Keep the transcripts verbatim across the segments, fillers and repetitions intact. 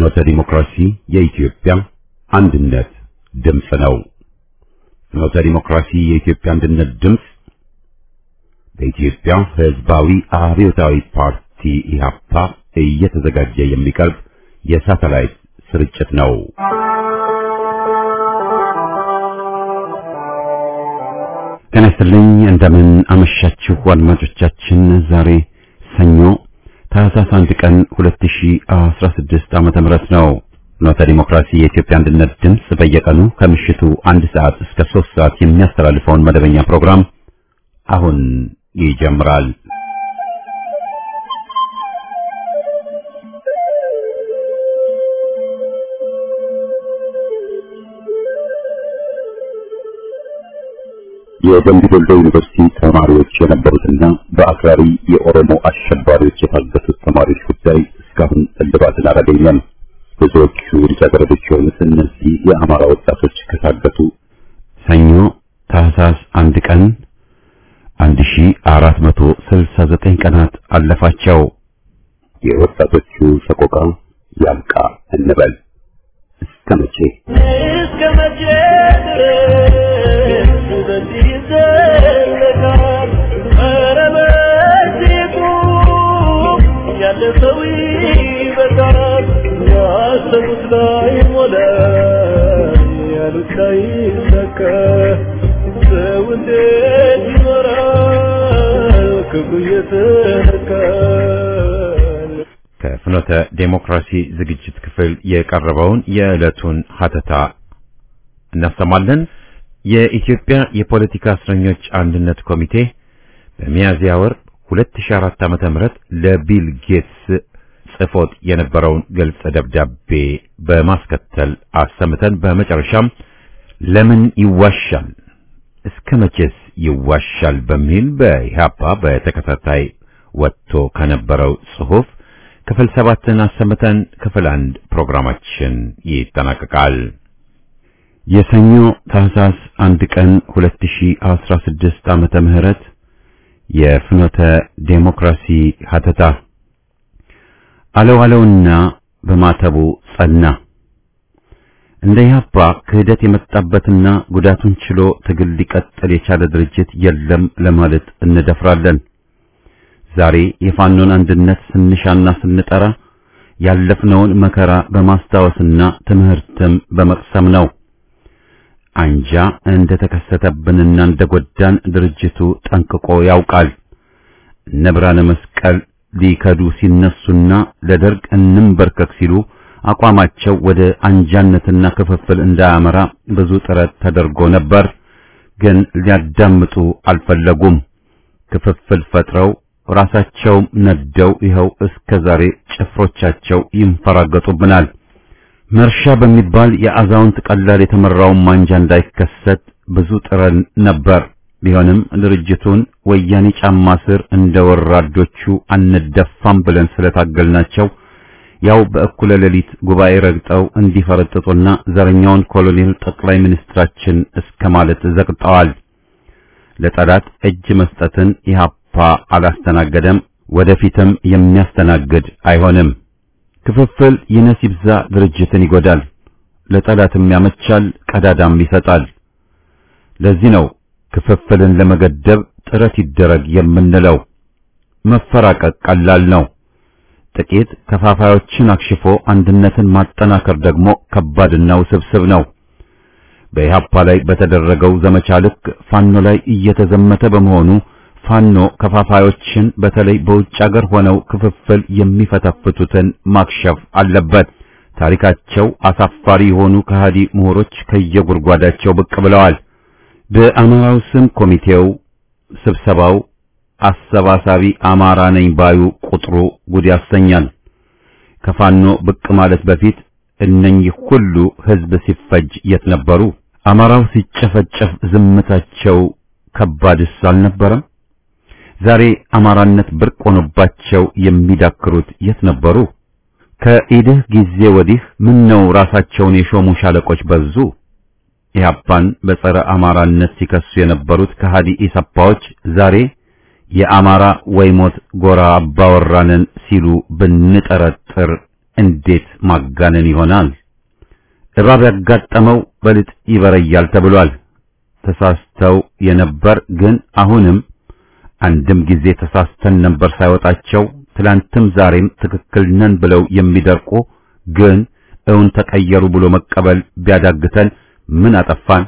ፍኖተ ዲሞክራሲ የኢትዮጵያ አንድነት ድምፅ ነው። ፍኖተ ዲሞክራሲ የኢትዮጵያ አንድነት ድምፅ በኢትዮጵያ ሕዝባዊ አብዮታዊ ፓርቲ ኢህአፓ እየተዘጋጀ የሚቀርብ የሳተላይት ስርጭት ነው። ጤና ይስጥልኝ፣ እንደምን አመሻችሁ አድማጮቻችን። ዛሬ ሰኞ ታህሳስ አንድ ቀን ሁለት ሺህ አስራ ስድስት ዓመተ ምህረት ነው። ፍኖተ ዲሞክራሲ የኢትዮጵያ አንድነት ድምፅ በየቀኑ ከምሽቱ አንድ ሰዓት እስከ ሶስት ሰዓት የሚያስተላልፈውን መደበኛ ፕሮግራም አሁን ይጀምራል። የደምቢ ዶሎ ዩኒቨርሲቲ ተማሪዎች የነበሩትና በአክራሪ የኦሮሞ አሸባሪዎች የታገቱት ተማሪዎች ጉዳይ እስካሁን እልባትን አላገኘም። ብዙዎቹ ልጃገረዶች የሆኑት እነዚህ የአማራ ወጣቶች ከታገቱ ሰኞ ታህሳስ አንድ ቀን አንድ ሺህ አራት መቶ ስልሳ ዘጠኝ ቀናት አለፋቸው። የወጣቶቹ ሰቆቃ ያልቃ እንበል። እስከ መቼ እስከ መቼ ድረስ በዚህ ዘለቃል? ኧረ በዚሁ ያለፈው ይበቃል። ያሰቡት ላይ ሞላ ያሉት ላይ ሰከ ሰው እንዴት ይኖራል ክብሩ የተነካ? ከፍኖተ ዴሞክራሲ ዝግጅት ክፍል የቀረበውን የዕለቱን ሀተታ እናሰማለን። የኢትዮጵያ የፖለቲካ እስረኞች አንድነት ኮሚቴ በሚያዝያ ወር ሁለት ሺህ አራት ዓመተ ምህረት ለቢል ጌትስ ጽፎት የነበረውን ግልጽ ደብዳቤ በማስከተል አሰምተን በመጨረሻም ለምን ይዋሻል፣ እስከ መቼስ ይዋሻል በሚል በኢህአፓ በተከታታይ ወጥቶ ከነበረው ጽሑፍ ክፍል ሰባትን አሰምተን ክፍል አንድ ፕሮግራማችን ይጠናቀቃል። የሰኞ ታህሳስ አንድ ቀን ሁለት ሺህ አስራ ስድስት ዓመተ ምህረት የፍኖተ ዴሞክራሲ ሀተታ አለው አለውና በማተቡ ጸና። እንደ ኢህአፓ ክህደት የመጣበትና ጉዳቱን ችሎ ትግል ሊቀጥል የቻለ ድርጅት የለም ለማለት እንደፍራለን። ዛሬ የፋኖን አንድነት ስንሻና ስንጠራ ያለፍነውን መከራ በማስታወስና ትምህርትም በመቅሰም ነው። አንጃ እንደ ተከሰተብንና እንደጎዳን ድርጅቱ ጠንቅቆ ያውቃል። ነብራነ መስቀል ሊከዱ ሲነሱና ለደርግ እንንበርከክ ሲሉ አቋማቸው ወደ አንጃነትና ክፍፍል እንዳያመራ ብዙ ጥረት ተደርጎ ነበር፣ ግን ሊያዳምጡ አልፈለጉም። ክፍፍል ፈጥረው ራሳቸው ነደው ይኸው እስከዛሬ ጭፍሮቻቸው ይንፈራገጡብናል። መርሻ በሚባል የአዛውንት ቀላል የተመራው ማንጃ እንዳይከሰት ብዙ ጥረን ነበር። ቢሆንም ድርጅቱን ወያኔ ጫማ ስር እንደወራዶቹ አንደፋም ብለን ስለታገልናቸው ያው በእኩለ ሌሊት ጉባኤ ረግጠው እንዲፈረጥጡና ዘረኛውን ኮሎኔል ጠቅላይ ሚኒስትራችን እስከማለት ዘቅጠዋል። ለጠላት እጅ መስጠትን ኢህአፓ አላስተናገደም፣ ወደፊትም የሚያስተናግድ አይሆንም። ክፍፍል ይነሲብዛ ድርጅትን ይጎዳል፣ ለጠላትም ያመቻል፣ ቀዳዳም ይሰጣል። ለዚህ ነው ክፍፍልን ለመገደብ ጥረት ይደረግ የምንለው። መፈራቀቅ ቀላል ነው። ጥቂት ከፋፋዮችን አክሽፎ አንድነትን ማጠናከር ደግሞ ከባድና ውስብስብ ነው። በኢህአፓ ላይ በተደረገው ዘመቻ ልክ ፋኖ ላይ እየተዘመተ በመሆኑ ፋኖ ከፋፋዮችን በተለይ በውጭ ሀገር ሆነው ክፍፍል የሚፈተፍቱትን ማክሸፍ አለበት። ታሪካቸው አሳፋሪ የሆኑ ከሃዲ ምሁሮች ከየጉርጓዳቸው ብቅ ብለዋል። በአማራው ስም ኮሚቴው ስብሰባው አሰባሳቢ አማራ ነኝ ባዩ ቁጥሩ ጉድ ያሰኛል። ከፋኖ ብቅ ማለት በፊት እነኚህ ሁሉ ህዝብ ሲፈጅ የት ነበሩ? አማራው ሲጨፈጨፍ ዝምታቸው ከባድስ አልነበረም? ዛሬ አማራነት ብርቅ ሆኖባቸው የሚዳክሩት የት ነበሩ? ከኢድህ ጊዜ ወዲህ ምን ነው ራሳቸውን የሾሙ ሻለቆች በዙ? ኢህአፓን በጸረ አማራነት ሲከሱ የነበሩት ከሃዲ ኢሰፓዎች ዛሬ የአማራ ወይ ሞት ጎራ አባወራንን ሲሉ ብንጠረጥር እንዴት ማጋነን ይሆናል? እባብ ያጋጠመው በልጥ ይበረያል ተብሏል። ተሳስተው የነበር ግን አሁንም አንድም ጊዜ ተሳስተን ነበር ሳይወጣቸው ትላንትም ዛሬም ትክክል ነን ብለው የሚደርቁ ግን እውን ተቀየሩ ብሎ መቀበል ቢያዳግተን ምን አጠፋን?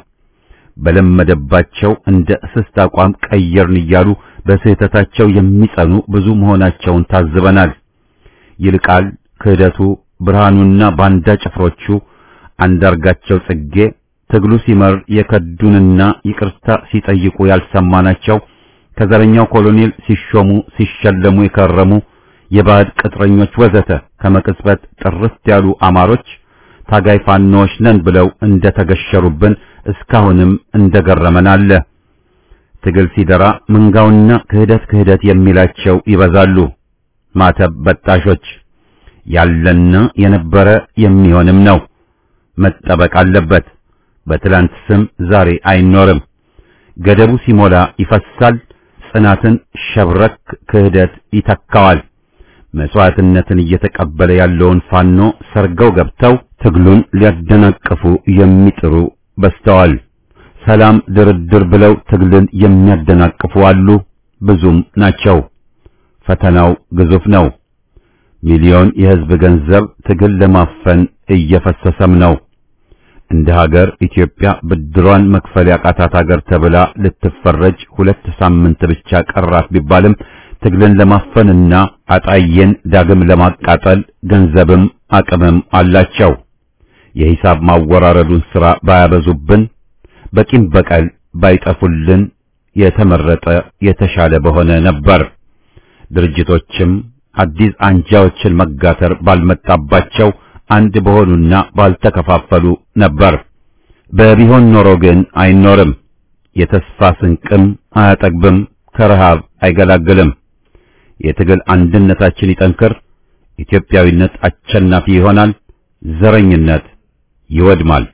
በለመደባቸው እንደ እስስት አቋም ቀየርን እያሉ በስህተታቸው የሚጸኑ ብዙ መሆናቸውን ታዝበናል። ይልቃል ክህደቱ ብርሃኑና ባንዳ ጭፍሮቹ አንዳርጋቸው ጽጌ ትግሉ ሲመር የከዱንና ይቅርታ ሲጠይቁ ያልሰማናቸው ከዘረኛው ኮሎኔል ሲሾሙ ሲሸለሙ የከረሙ የባዕድ ቅጥረኞች ወዘተ ከመቅጽበት ጥርት ያሉ አማሮች ታጋይ ፋኖች ነን ብለው እንደተገሸሩብን እስካሁንም እንደገረመን አለ። ትግል ሲደራ መንጋውና ክህደት ክህደት የሚላቸው ይበዛሉ። ማተብ በጣሾች ያለና የነበረ የሚሆንም ነው፣ መጠበቅ አለበት። በትላንት ስም ዛሬ አይኖርም። ገደቡ ሲሞላ ይፈሳል። ጽናትን ሸብረክ ክህደት ይተካዋል። መስዋዕትነትን እየተቀበለ ያለውን ፋኖ ሰርገው ገብተው ትግሉን ሊያደናቅፉ የሚጥሩ በስተዋል። ሰላም ድርድር ብለው ትግልን የሚያደናቅፉ አሉ፣ ብዙም ናቸው። ፈተናው ግዙፍ ነው። ሚሊዮን የህዝብ ገንዘብ ትግል ለማፈን እየፈሰሰም ነው። እንደ ሀገር ኢትዮጵያ ብድሯን መክፈል ያቃታት ሀገር ተብላ ልትፈረጅ ሁለት ሳምንት ብቻ ቀራት ቢባልም ትግልን ለማፈንና አጣየን ዳግም ለማቃጠል ገንዘብም አቅምም አላቸው። የሂሳብ ማወራረዱን ሥራ ባያበዙብን በቂም በቀል ባይጠፉልን የተመረጠ የተሻለ በሆነ ነበር። ድርጅቶችም አዲስ አንጃዎችን መጋተር ባልመጣባቸው አንድ በሆኑና ባልተከፋፈሉ ነበር። በቢሆን ኖሮ ግን አይኖርም። የተስፋ ስንቅም አያጠግብም፣ ከረሃብ አይገላግልም። የትግል አንድነታችን ይጠንክር። ኢትዮጵያዊነት አሸናፊ ይሆናል። ዘረኝነት ይወድማል።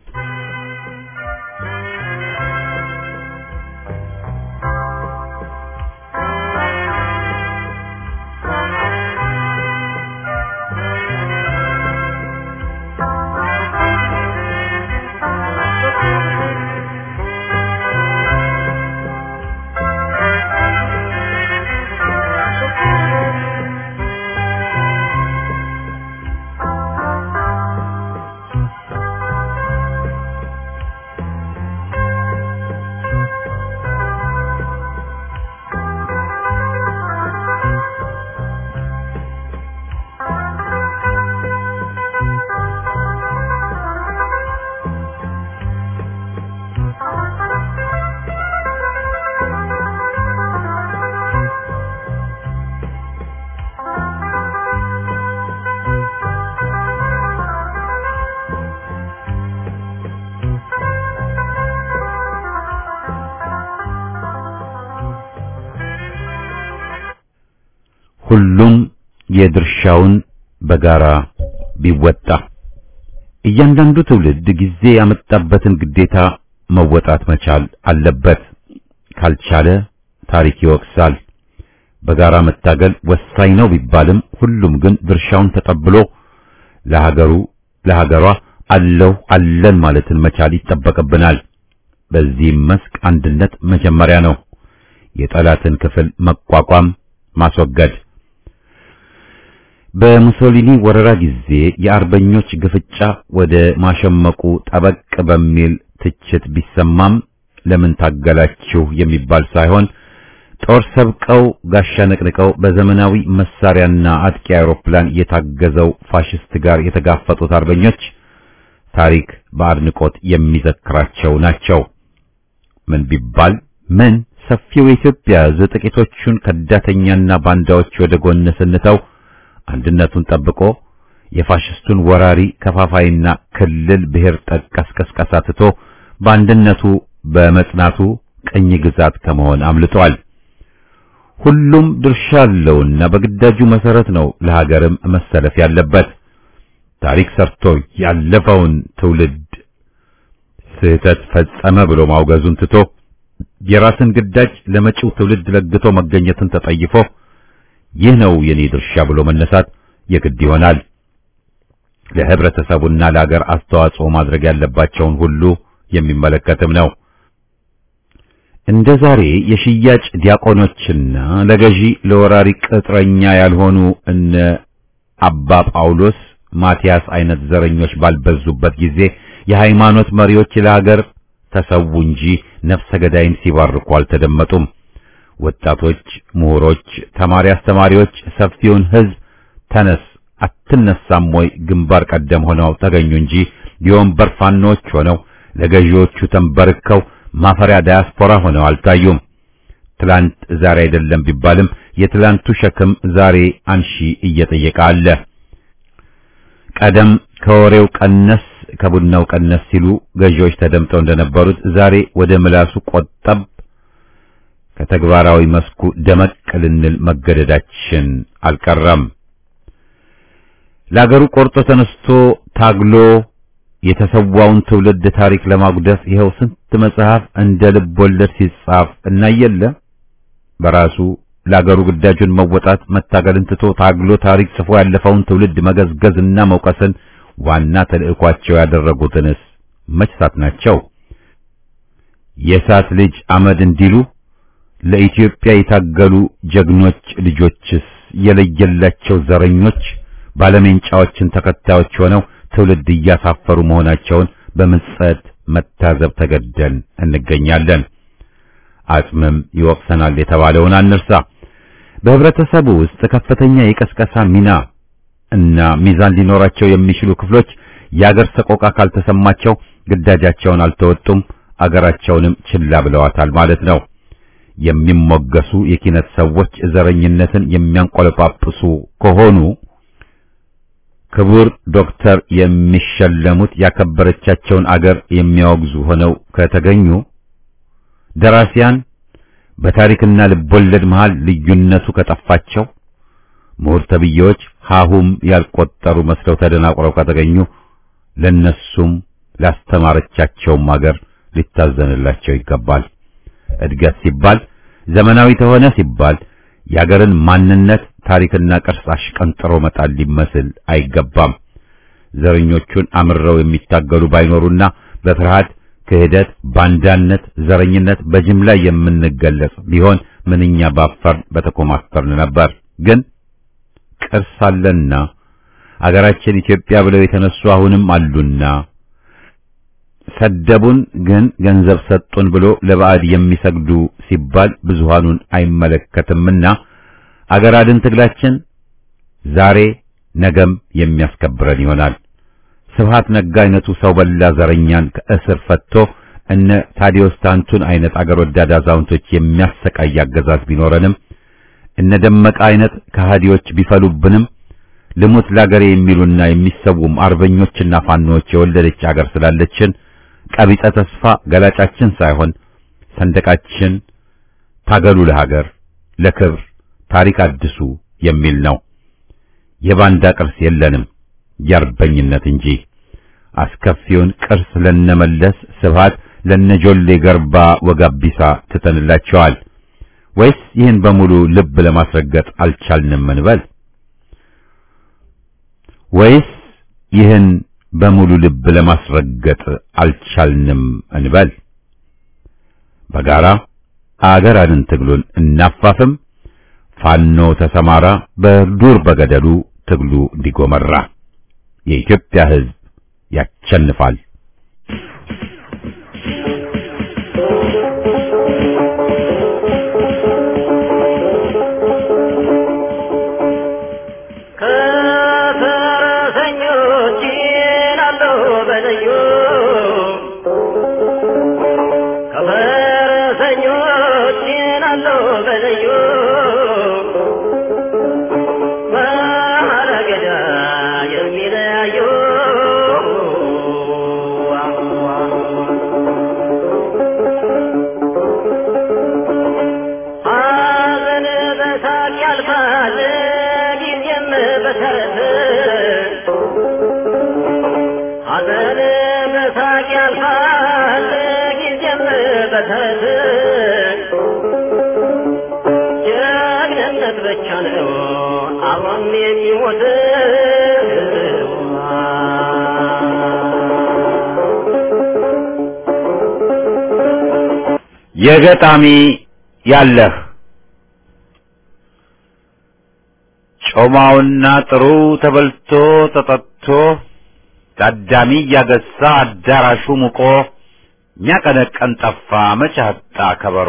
ሁሉም የድርሻውን በጋራ ቢወጣ። እያንዳንዱ ትውልድ ጊዜ ያመጣበትን ግዴታ መወጣት መቻል አለበት። ካልቻለ ታሪክ ይወቅሳል። በጋራ መታገል ወሳኝ ነው ቢባልም ሁሉም ግን ድርሻውን ተቀብሎ ለሀገሩ ለሀገሯ አለው አለን ማለትን መቻል ይጠበቅብናል። በዚህም መስክ አንድነት መጀመሪያ ነው። የጠላትን ክፍል መቋቋም ማስወገድ። በሙሶሊኒ ወረራ ጊዜ የአርበኞች ግፍጫ ወደ ማሸመቁ ጠበቅ በሚል ትችት ቢሰማም ለምን ታገላችሁ የሚባል ሳይሆን ጦር ሰብቀው ጋሻ ነቅንቀው በዘመናዊ መሳሪያና አጥቂ አውሮፕላን የታገዘው ፋሽስት ጋር የተጋፈጡት አርበኞች ታሪክ በአድንቆት የሚዘክራቸው ናቸው። ምን ቢባል ምን ሰፊው የኢትዮጵያ ሕዝብ ጥቂቶቹን ከዳተኛና ባንዳዎች ወደ ጎን ስንተው አንድነቱን ጠብቆ የፋሽስቱን ወራሪ ከፋፋይና ክልል ብሔር ጠቀስ ቀስቀሳ ትቶ በአንድነቱ በመጽናቱ ቅኝ ግዛት ከመሆን አምልጧል። ሁሉም ድርሻ አለውና በግዳጁ መሰረት ነው ለሀገርም መሰለፍ ያለበት። ታሪክ ሰርቶ ያለፈውን ትውልድ ስህተት ፈጸመ ብሎ ማውገዙን ትቶ የራስን ግዳጅ ለመጪው ትውልድ ለግቶ መገኘትን ተጠይፎ ይህ ነው የኔ ድርሻ ብሎ መነሳት የግድ ይሆናል። ለህብረተሰቡና ለሀገር አስተዋጽኦ ማድረግ ያለባቸውን ሁሉ የሚመለከትም ነው። እንደ ዛሬ የሽያጭ ዲያቆኖችና ለገዢ ለወራሪ ቅጥረኛ ያልሆኑ እነ አባ ጳውሎስ ማቲያስ አይነት ዘረኞች ባልበዙበት ጊዜ የሃይማኖት መሪዎች ለሀገር ተሰው እንጂ ነፍሰ ገዳይን ሲባርኩ አልተደመጡም። ወጣቶች፣ ምሁሮች፣ ተማሪ አስተማሪዎች ሰፊውን ህዝብ ተነስ አትነሳም ወይ ግንባር ቀደም ሆነው ተገኙ እንጂ የወንበር ፋኖች ሆነው ለገዢዎቹ ተንበርከው ማፈሪያ ዳያስፖራ ሆነው አልታዩም። ትላንት ዛሬ አይደለም ቢባልም የትላንቱ ሸክም ዛሬ አንሺ እየጠየቀ አለ። ቀደም ከወሬው ቀነስ ከቡናው ቀነስ ሲሉ ገዢዎች ተደምጠው እንደነበሩት ዛሬ ወደ ምላሱ ቆጠብ ከተግባራዊ መስኩ ደመቅ ልንል መገደዳችን አልቀረም። ለአገሩ ቆርጦ ተነስቶ ታግሎ የተሰዋውን ትውልድ ታሪክ ለማጉደፍ ይኸው ስንት መጽሐፍ እንደ ልብ ወለድ ሲጻፍ እናየለ። በራሱ ለአገሩ ግዳጁን መወጣት መታገልን ትቶ ታግሎ ታሪክ ጽፎ ያለፈውን ትውልድ መገዝገዝና መውቀስን ዋና ተልእኳቸው ያደረጉትንስ መች ሳት ናቸው? የሳት ልጅ አመድ እንዲሉ ለኢትዮጵያ የታገሉ ጀግኖች ልጆችስ የለየላቸው ዘረኞች ባለሜንጫዎችን ተከታዮች ሆነው ትውልድ እያሳፈሩ መሆናቸውን በምጸት መታዘብ ተገደን እንገኛለን። አጽምም ይወቅሰናል የተባለውን አንርሳ። በህብረተሰቡ ውስጥ ከፍተኛ የቀስቀሳ ሚና እና ሚዛን ሊኖራቸው የሚችሉ ክፍሎች የአገር ሰቆቃ ካልተሰማቸው ግዳጃቸውን አልተወጡም፣ አገራቸውንም ችላ ብለዋታል ማለት ነው። የሚሞገሱ የኪነት ሰዎች ዘረኝነትን የሚያንቆለጳጵሱ ከሆኑ ክቡር ዶክተር የሚሸለሙት ያከበረቻቸውን አገር የሚያወግዙ ሆነው ከተገኙ ደራሲያን በታሪክና ልቦለድ መሃል ልዩነቱ ከጠፋቸው ምሁር ተብዬዎች ሃሁም ያልቆጠሩ መስለው ተደናቁረው ከተገኙ ለነሱም ላስተማረቻቸውም አገር ሊታዘንላቸው ይገባል። እድገት ሲባል ዘመናዊ ተሆነ ሲባል የአገርን ማንነት ታሪክና ቅርስ አሽቀንጥሮ መጣል ሊመስል አይገባም። ዘረኞቹን አምረው የሚታገሉ ባይኖሩና በፍርሃት ክህደት፣ ባንዳነት፣ ዘረኝነት በጅምላ የምንገለጽ ቢሆን ምንኛ ባፈር በተኮማፈርን ነበር። ግን ቅርስ አለና አገራችን ኢትዮጵያ ብለው የተነሱ አሁንም አሉና ሰደቡን ግን ገንዘብ ሰጡን ብሎ ለባዕድ የሚሰግዱ ሲባል ብዙሃኑን አይመለከትምና አገር አድን ትግላችን ዛሬ ነገም የሚያስከብረን ይሆናል። ስብሃት ነጋ አይነቱ ሰው በላ ዘረኛን ከእስር ፈትቶ እነ ታዲዮስ ታንቱን አይነት አገር ወዳድ አዛውንቶች የሚያሰቃይ አገዛዝ ቢኖረንም እነ ደመቀ አይነት ከሃዲዎች ቢፈሉብንም ልሙት ለአገሬ የሚሉና የሚሰውም አርበኞችና ፋኖች የወለደች አገር ስላለችን ቀቢጸ ተስፋ ገላጫችን ሳይሆን ሰንደቃችን ታገሉ ለሀገር ለክብር ታሪክ አድሱ የሚል ነው። የባንዳ ቅርስ የለንም የአርበኝነት እንጂ። አስከፊውን ቅርስ ለነመለስ ስብሃት ለነጆሌ ገርባ ወጋቢሳ ትተንላቸዋል። ወይስ ይህን በሙሉ ልብ ለማስረገጥ አልቻልንም እንበል? ወይስ ይህን በሙሉ ልብ ለማስረገጥ አልቻልንም እንበል? በጋራ አገር አድን ትግሉን እናፋፍም። ፋኖ ተሰማራ፣ በዱር በገደሉ ትግሉ እንዲጎመራ። የኢትዮጵያ ሕዝብ ያሸንፋል። ጀግንነት ብቻ ነው አብሮን የሚሞት የገጣሚ ያለህ ጮማውና ጥሩ ተበልቶ ተጠጥቶ ታዳሚ ያገሳ አዳራሹ ሙቆ ሚያቀነቀን ጠፋ መቻጣ ከበሮ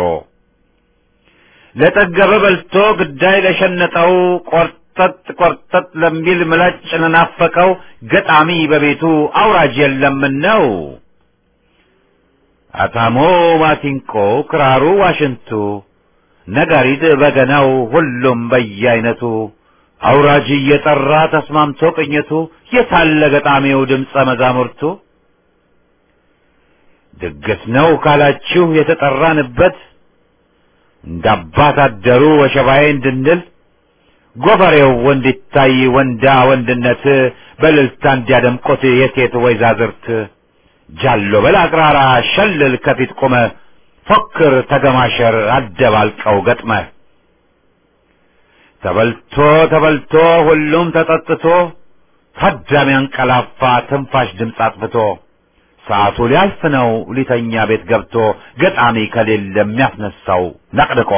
ለጠገበ በልቶ ግዳይ ለሸነጠው ቆርጠጥ ቆርጠጥ ለሚል ምላጭ ለናፈቀው ገጣሚ በቤቱ አውራጅ የለም ነው። አታሞ ማሲንቆ ክራሩ ዋሽንቱ ነጋሪት በገናው ሁሉም በየአይነቱ አውራጅ እየጠራ ተስማምቶ ቅኝቱ የታለ ገጣሚው ድምፀ መዛሙርቱ። ድግስ ነው ካላችሁ የተጠራንበት እንዳባት አደሩ ወሸባዬ እንድንል ጎፈሬው ወንድታይ ወንዳ ወንድነት በልልታ እንዲያደምቆት የሴት ወይዛዝርት ጃሎ በል አቅራራ ሸልል ከፊት ቆመ ፎክር ተገማሸር አደባልቀው ገጥመ ተበልቶ ተበልቶ ሁሉም ተጠጥቶ ታዳሚ አንቀላፋ ትንፋሽ ድምፅ አጥፍቶ ሰዓቱ ሊያልፍ ነው ሊተኛ ቤት ገብቶ ገጣሚ ከሌለ የሚያስነሳው ነቅድቆ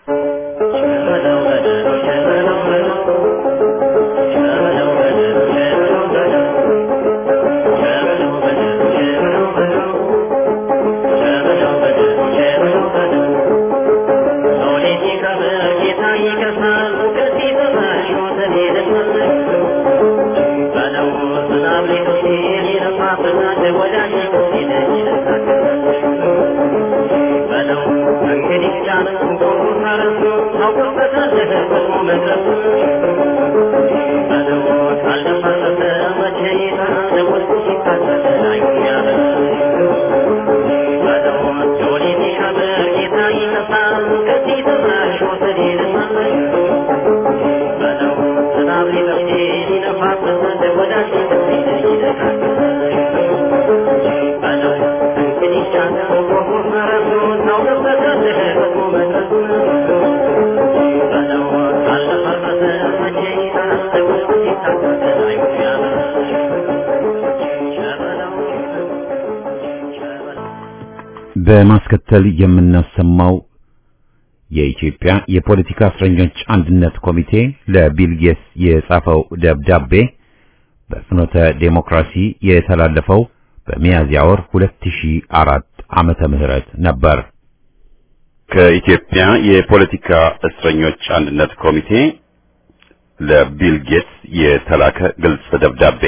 በማስከተል የምናሰማው የኢትዮጵያ የፖለቲካ እስረኞች አንድነት ኮሚቴ ለቢል ጌትስ የጻፈው ደብዳቤ በፍኖተ ዴሞክራሲ የተላለፈው በሚያዝያ ወር ሁለት ሺህ አራት ዓመተ ምህረት ነበር። ከኢትዮጵያ የፖለቲካ እስረኞች አንድነት ኮሚቴ ለቢል ጌትስ የተላከ ግልጽ ደብዳቤ።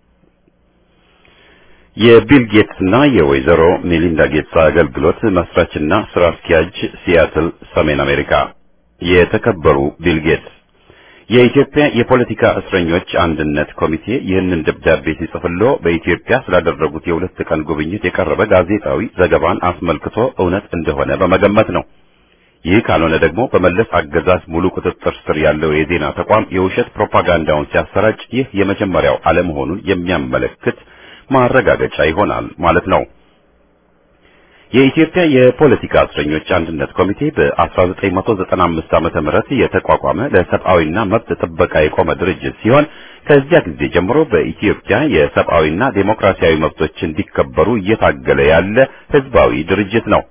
የቢል ጌትስና የወይዘሮ ሜሊንዳ ጌትስ አገልግሎት መስራችና ስራ አስኪያጅ ሲያትል ሰሜን አሜሪካ። የተከበሩ ቢል ጌትስ፣ የኢትዮጵያ የፖለቲካ እስረኞች አንድነት ኮሚቴ ይህንን ደብዳቤ ሲጽፍሎ በኢትዮጵያ ስላደረጉት የሁለት ቀን ጉብኝት የቀረበ ጋዜጣዊ ዘገባን አስመልክቶ እውነት እንደሆነ በመገመት ነው። ይህ ካልሆነ ደግሞ በመለስ አገዛዝ ሙሉ ቁጥጥር ስር ያለው የዜና ተቋም የውሸት ፕሮፓጋንዳውን ሲያሰራጭ ይህ የመጀመሪያው አለመሆኑን የሚያመለክት ማረጋገጫ ይሆናል ማለት ነው። የኢትዮጵያ የፖለቲካ እስረኞች አንድነት ኮሚቴ በ1995 ዓመተ ምህረት የተቋቋመ ለሰብአዊና መብት ጥበቃ የቆመ ድርጅት ሲሆን ከዚያ ጊዜ ጀምሮ በኢትዮጵያ የሰብአዊና ዴሞክራሲያዊ መብቶች እንዲከበሩ እየታገለ ያለ ህዝባዊ ድርጅት ነው።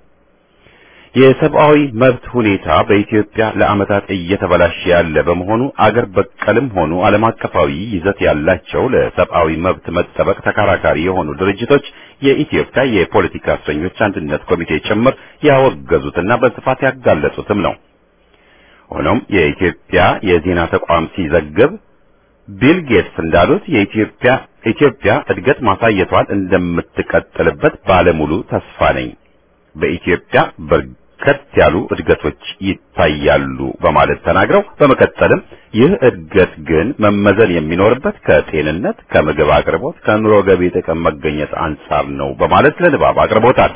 የሰብአዊ መብት ሁኔታ በኢትዮጵያ ለዓመታት እየተበላሸ ያለ በመሆኑ አገር በቀልም ሆኑ ዓለም አቀፋዊ ይዘት ያላቸው ለሰብአዊ መብት መጠበቅ ተከራካሪ የሆኑ ድርጅቶች የኢትዮጵያ የፖለቲካ እስረኞች አንድነት ኮሚቴ ጭምር ያወገዙትና በስፋት ያጋለጹትም ነው። ሆኖም የኢትዮጵያ የዜና ተቋም ሲዘግብ ቢል ጌትስ እንዳሉት የኢትዮጵያ ኢትዮጵያ እድገት ማሳየቷን እንደምትቀጥልበት ባለሙሉ ተስፋ ነኝ። በኢትዮጵያ በርከት ያሉ እድገቶች ይታያሉ በማለት ተናግረው በመቀጠልም ይህ እድገት ግን መመዘን የሚኖርበት ከጤንነት፣ ከምግብ አቅርቦት፣ ከኑሮ ገቢ ጥቅም መገኘት አንጻር ነው በማለት ለንባብ አቅርቦታል።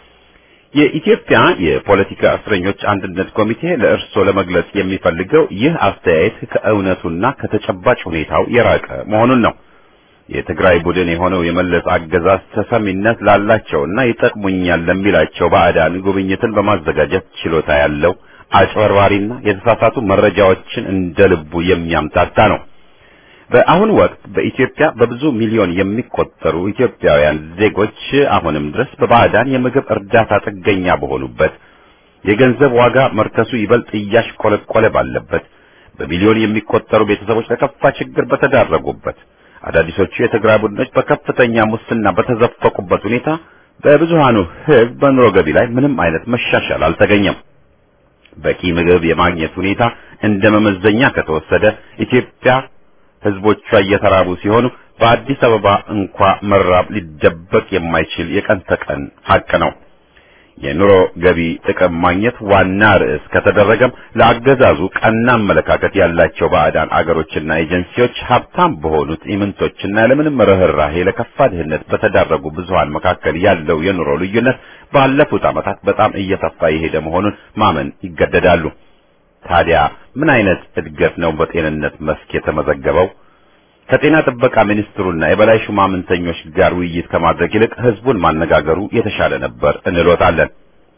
የኢትዮጵያ የፖለቲካ እስረኞች አንድነት ኮሚቴ ለእርሶ ለመግለጽ የሚፈልገው ይህ አስተያየት ከእውነቱና ከተጨባጭ ሁኔታው የራቀ መሆኑን ነው። የትግራይ ቡድን የሆነው የመለስ አገዛዝ ተሰሚነት ላላቸውና ይጠቅሙኛል ለሚላቸው ባዕዳን ጉብኝትን በማዘጋጀት ችሎታ ያለው አጭበርባሪና የተሳሳቱ መረጃዎችን እንደልቡ የሚያምታታ ነው። በአሁን ወቅት በኢትዮጵያ በብዙ ሚሊዮን የሚቆጠሩ ኢትዮጵያውያን ዜጎች አሁንም ድረስ በባዕዳን የምግብ እርዳታ ጥገኛ በሆኑበት የገንዘብ ዋጋ መርከሱ ይበልጥ እያሽቆለቆለ ባለበት፣ በሚሊዮን የሚቆጠሩ ቤተሰቦች ለከፋ ችግር በተዳረጉበት፣ አዳዲሶቹ የትግራይ ቡድኖች በከፍተኛ ሙስና በተዘፈቁበት ሁኔታ በብዙሃኑ ሕዝብ በኑሮ ገቢ ላይ ምንም አይነት መሻሻል አልተገኘም። በቂ ምግብ የማግኘት ሁኔታ እንደ መመዘኛ ከተወሰደ ኢትዮጵያ ሕዝቦቿ እየተራቡ ሲሆኑ በአዲስ አበባ እንኳ መራብ ሊደበቅ የማይችል የቀን ተቀን ሐቅ ነው። የኑሮ ገቢ ጥቅም ማግኘት ዋና ርዕስ ከተደረገም ለአገዛዙ ቀና አመለካከት ያላቸው ባዕዳን አገሮችና ኤጀንሲዎች ሀብታም በሆኑት ኢምንቶችና ለምንም ርህራሄ ለከፋ ድህነት በተዳረጉ ብዙሃን መካከል ያለው የኑሮ ልዩነት ባለፉት ዓመታት በጣም እየሰፋ የሄደ መሆኑን ማመን ይገደዳሉ። ታዲያ ምን አይነት እድገት ነው በጤንነት መስክ የተመዘገበው? ከጤና ጥበቃ ሚኒስትሩና የበላይ ሹማምንተኞች ጋር ውይይት ከማድረግ ይልቅ ህዝቡን ማነጋገሩ የተሻለ ነበር እንሎታለን።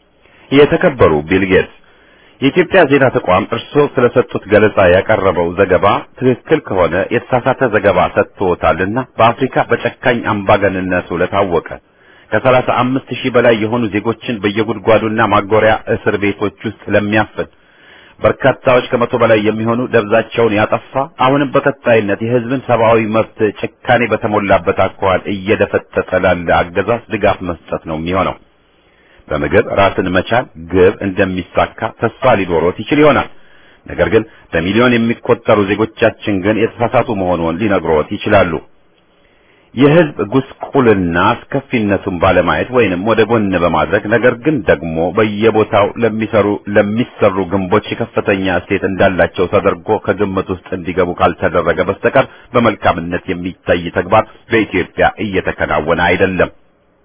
የተከበሩ ቢል ጌትስ፣ የኢትዮጵያ ዜና ተቋም እርስዎ ስለሰጡት ገለጻ ያቀረበው ዘገባ ትክክል ከሆነ የተሳሳተ ዘገባ ሰጥቶታልና በአፍሪካ በጨካኝ አምባገነንነቱ ለታወቀ ከሰላሳ አምስት ሺህ በላይ የሆኑ ዜጎችን በየጉድጓዱና ማጎሪያ እስር ቤቶች ውስጥ ለሚያፍን በርካታዎች ከመቶ በላይ የሚሆኑ ደብዛቸውን ያጠፋ አሁንም በቀጣይነት የህዝብን ሰብአዊ መብት ጭካኔ በተሞላበት አኳኋን እየደፈጠጠ ላለ አገዛዝ ድጋፍ መስጠት ነው የሚሆነው። በምግብ ራስን መቻል ግብ እንደሚሳካ ተስፋ ሊኖሮት ይችል ይሆናል። ነገር ግን በሚሊዮን የሚቆጠሩ ዜጎቻችን ግን የተሳሳቱ መሆኑን ሊነግሮት ይችላሉ። የህዝብ ጉስቁልና አስከፊነቱን ባለማየት ወይንም ወደ ጎን በማድረግ ነገር ግን ደግሞ በየቦታው ለሚሰሩ ለሚሰሩ ግንቦች ከፍተኛ እሴት እንዳላቸው ተደርጎ ከግምት ውስጥ እንዲገቡ ካልተደረገ በስተቀር በመልካምነት የሚታይ ተግባር በኢትዮጵያ እየተከናወነ አይደለም።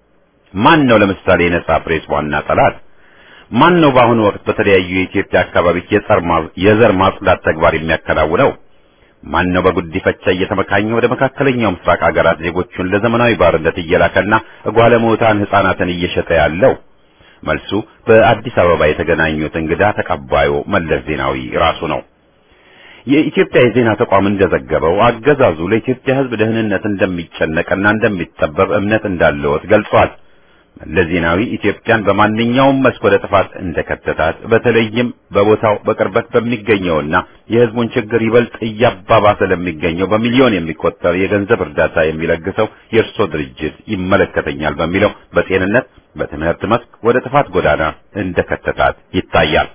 ማን ነው ለምሳሌ የነጻ ፕሬስ ዋና ጠላት? ማን ነው በአሁኑ ወቅት በተለያዩ የኢትዮጵያ አካባቢዎች የዘር ማጽዳት ተግባር የሚያከናውነው? ማን ነው በጉዲፈቻ እየተመካኘ ወደ መካከለኛው ምስራቅ ሀገራት ዜጎቹን ለዘመናዊ ባርነት እየላከና ጓለሞታን ህፃናትን እየሸጠ ያለው? መልሱ በአዲስ አበባ የተገናኙት እንግዳ ተቀባዩ መለስ ዜናዊ ራሱ ነው። የኢትዮጵያ የዜና ተቋም እንደዘገበው አገዛዙ ለኢትዮጵያ ህዝብ ደህንነት እንደሚጨነቅና እንደሚጠበብ እምነት እንዳለውት ገልጿል። መለስ ዜናዊ ኢትዮጵያን በማንኛውም መስክ ወደ ጥፋት እንደከተታት በተለይም በቦታው በቅርበት በሚገኘውና የህዝቡን ችግር ይበልጥ እያባባሰ ለሚገኘው በሚሊዮን የሚቆጠር የገንዘብ እርዳታ የሚለግሰው የእርሶ ድርጅት ይመለከተኛል በሚለው በጤንነት በትምህርት መስክ ወደ ጥፋት ጎዳና እንደከተታት ይታያል።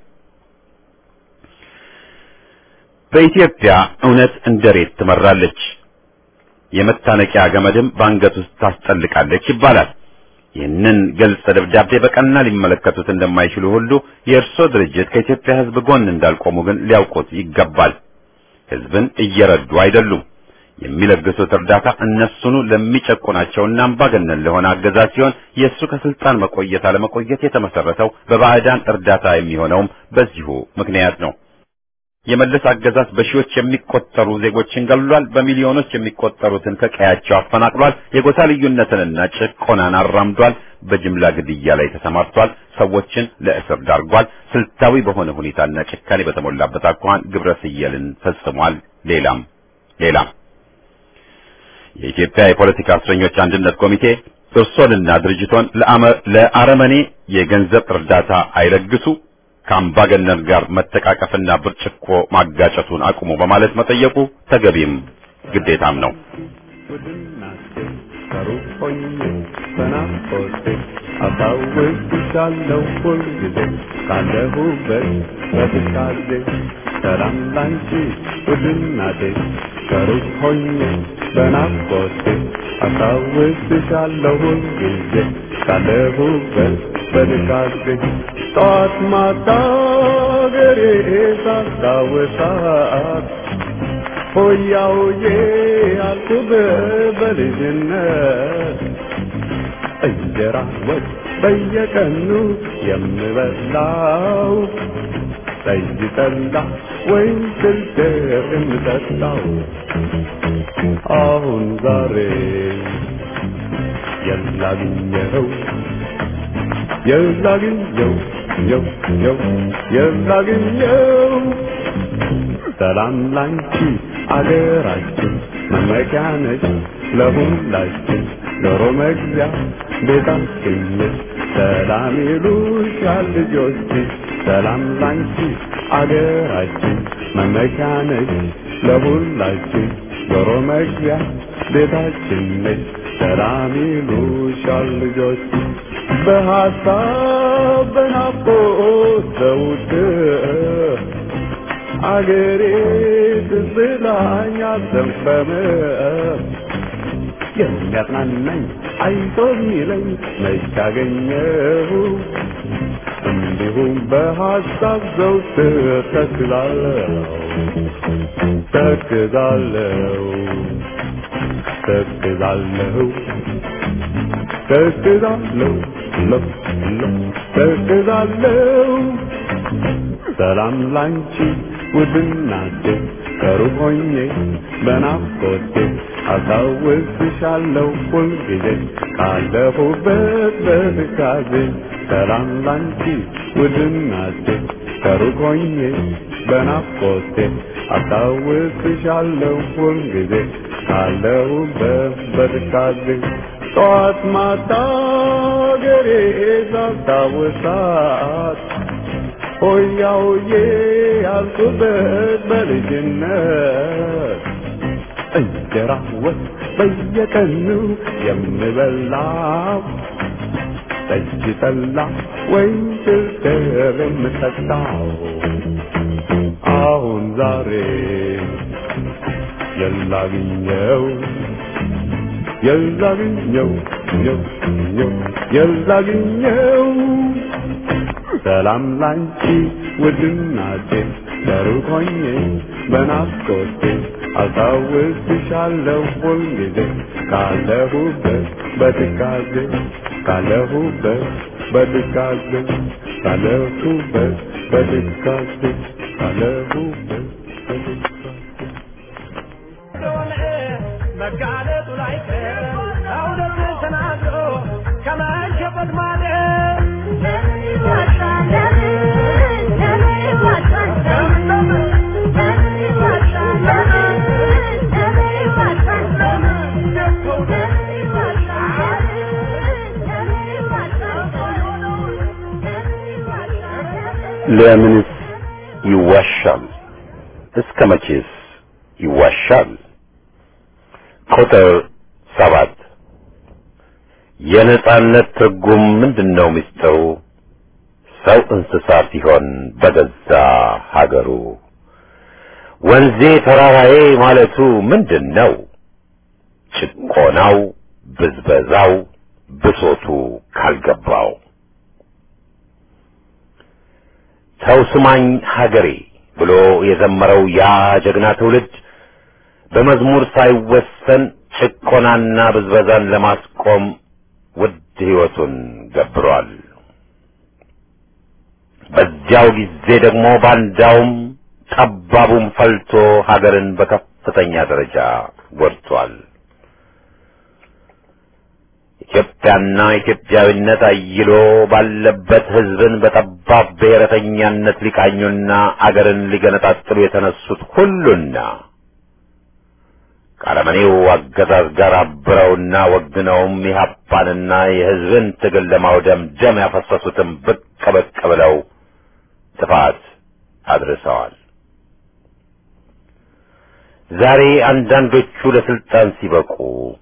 በኢትዮጵያ እውነት እንደሬት ትመራለች፣ የመታነቂያ ገመድም ባንገት ውስጥ ታስጠልቃለች ይባላል። ይህንን ግልጽ ደብዳቤ በቀና ሊመለከቱት እንደማይችሉ ሁሉ የእርሶ ድርጅት ከኢትዮጵያ ህዝብ ጎን እንዳልቆሙ ግን ሊያውቁት ይገባል። ህዝብን እየረዱ አይደሉም። የሚለግሱት እርዳታ እነሱኑ ለሚጨቁናቸውና አምባገነን ለሆነ አገዛዝ ሲሆን የእሱ ከስልጣን መቆየት አለመቆየት የተመሰረተው በባዕዳን እርዳታ የሚሆነውም በዚሁ ምክንያት ነው። የመለስ አገዛዝ በሺዎች የሚቆጠሩ ዜጎችን ገሏል። በሚሊዮኖች የሚቆጠሩትን ከቀያቸው አፈናቅሏል። የጎሳ ልዩነትንና ጭቆናን አራምዷል። በጅምላ ግድያ ላይ ተሰማርቷል። ሰዎችን ለእስር ዳርጓል። ስልታዊ በሆነ ሁኔታና ጭካኔ በተሞላበት አኳኋን ግብረ ሰየልን ፈጽሟል። ሌላም ሌላም የኢትዮጵያ የፖለቲካ እስረኞች አንድነት ኮሚቴ እርሶንና ድርጅቶን ለአረመኔ የገንዘብ እርዳታ አይለግሱ፣ ከአምባገነን ጋር መተቃቀፍና ብርጭቆ ማጋጨቱን አቁሙ በማለት መጠየቁ ተገቢም ግዴታም ነው። ሰላም ላንቺ ውድናቴ ከሩቅ ሆኜ በናፍቆቴ አስታውስሻለሁ ሁልጊዜ ካለሁበት በድካዜ ጠዋት ማታ አገሬ ሳስታውሳት ሆያ ሆዬ አልኩህ በልጅነት እንጀራ ወጥ በየቀኑ የምበላው ጠጅ ጠላ ወይም ስልደር የምጠጣው አሁን ዛሬ የላግኘው የላግኘው የው የው የላግኘው ሰላም ላንቺ አገራችን መመኪያ ነች ለሁላችን ዶሮ መግቢያ ቤታችን ሰላም ይሉሻል ልጆች ሰላም ላንቺ አገራችን መመኪያ ነሽ ለሁላችን ጆሮ መግቢያ ቤታችን ነሽ ሰላም ይሉሻል ልጆች በሐሳብ በናፍቆት ዘውትር አገሬ ትዝላኝ አዘንበመ የሚያጽናናኝ አይዞህ የሚለኝ መች አገኘሁ እንዲሁም በሐሳብ ዘውትር ተክዛለሁ ተክዛለሁ ተክዛለሁ ተክዛለሁ ተክዛለሁ ሰላም ላንቺ ውድናቴ ከሩቅ ሆኜ በናፍቆቴ አስታውስሻለሁ ሁልጊዜ ካለሁበት በትካዜ ሰላም ላንቺ ውድናቴ ከሩቅ ሆኜ በናፍቆቴ አስታውስሻለሁ ሁልጊዜ ካለሁበት በትካዜ ጠዋት ማታ አገሬ ሳስታውሳት ሆያ ሆዬ ያልኩበት በልጅነት እንጀራ ወጥ በየቀኑ የምበላው ጠጅ ጠላ ወይም ስልገር የምጠጣው አሁን ዛሬ የላግኘው የላግኘው የላግኘው ሰላም ላንቺ ውድናቴ ከሩቅ ሆኜ በናፍቆቴ አስታውስሻለሁ ሁልጊዜ ካለሁበት በትካዜ ካለሁበት በትካዜ ካለሁበት በትካዜ ካለሁበት መጋለጡ ላይ አውደት ተናግሮ ከመሸበት ማለት ለምንስ ይዋሻል? እስከ መቼስ ይዋሻል? ቁጥር ሰባት የነጻነት ትርጉም ምንድነው? ምስጢሩ ሰው እንስሳ ሲሆን በገዛ ሀገሩ ወንዜ ተራራዬ ማለቱ ምንድነው? ጭቆናው፣ ብዝበዛው፣ ብሶቱ ካልገባው ሰው ስማኝ ሀገሬ ብሎ የዘመረው ያ ጀግና ትውልድ በመዝሙር ሳይወሰን ጭቆናና ብዝበዛን ለማስቆም ውድ ሕይወቱን ገብሯል። በዚያው ጊዜ ደግሞ ባንዳውም ጠባቡም ፈልቶ ሀገርን በከፍተኛ ደረጃ ጎድቷል። ኢትዮጵያና ኢትዮጵያዊነት አይሎ ባለበት ሕዝብን በጠባብ ብሔረተኛነት ሊቃኙና አገርን ሊገነጣጥሉ የተነሱት ሁሉና ከአረመኔው አገዛዝ ጋር አብረውና ወግነውም የኢህአፓንና የሕዝብን ትግል ለማውደም ደም ያፈሰሱትም ብቅ ብቅ ብለው ጥፋት አድርሰዋል። ዛሬ አንዳንዶቹ ለስልጣን ሲበቁ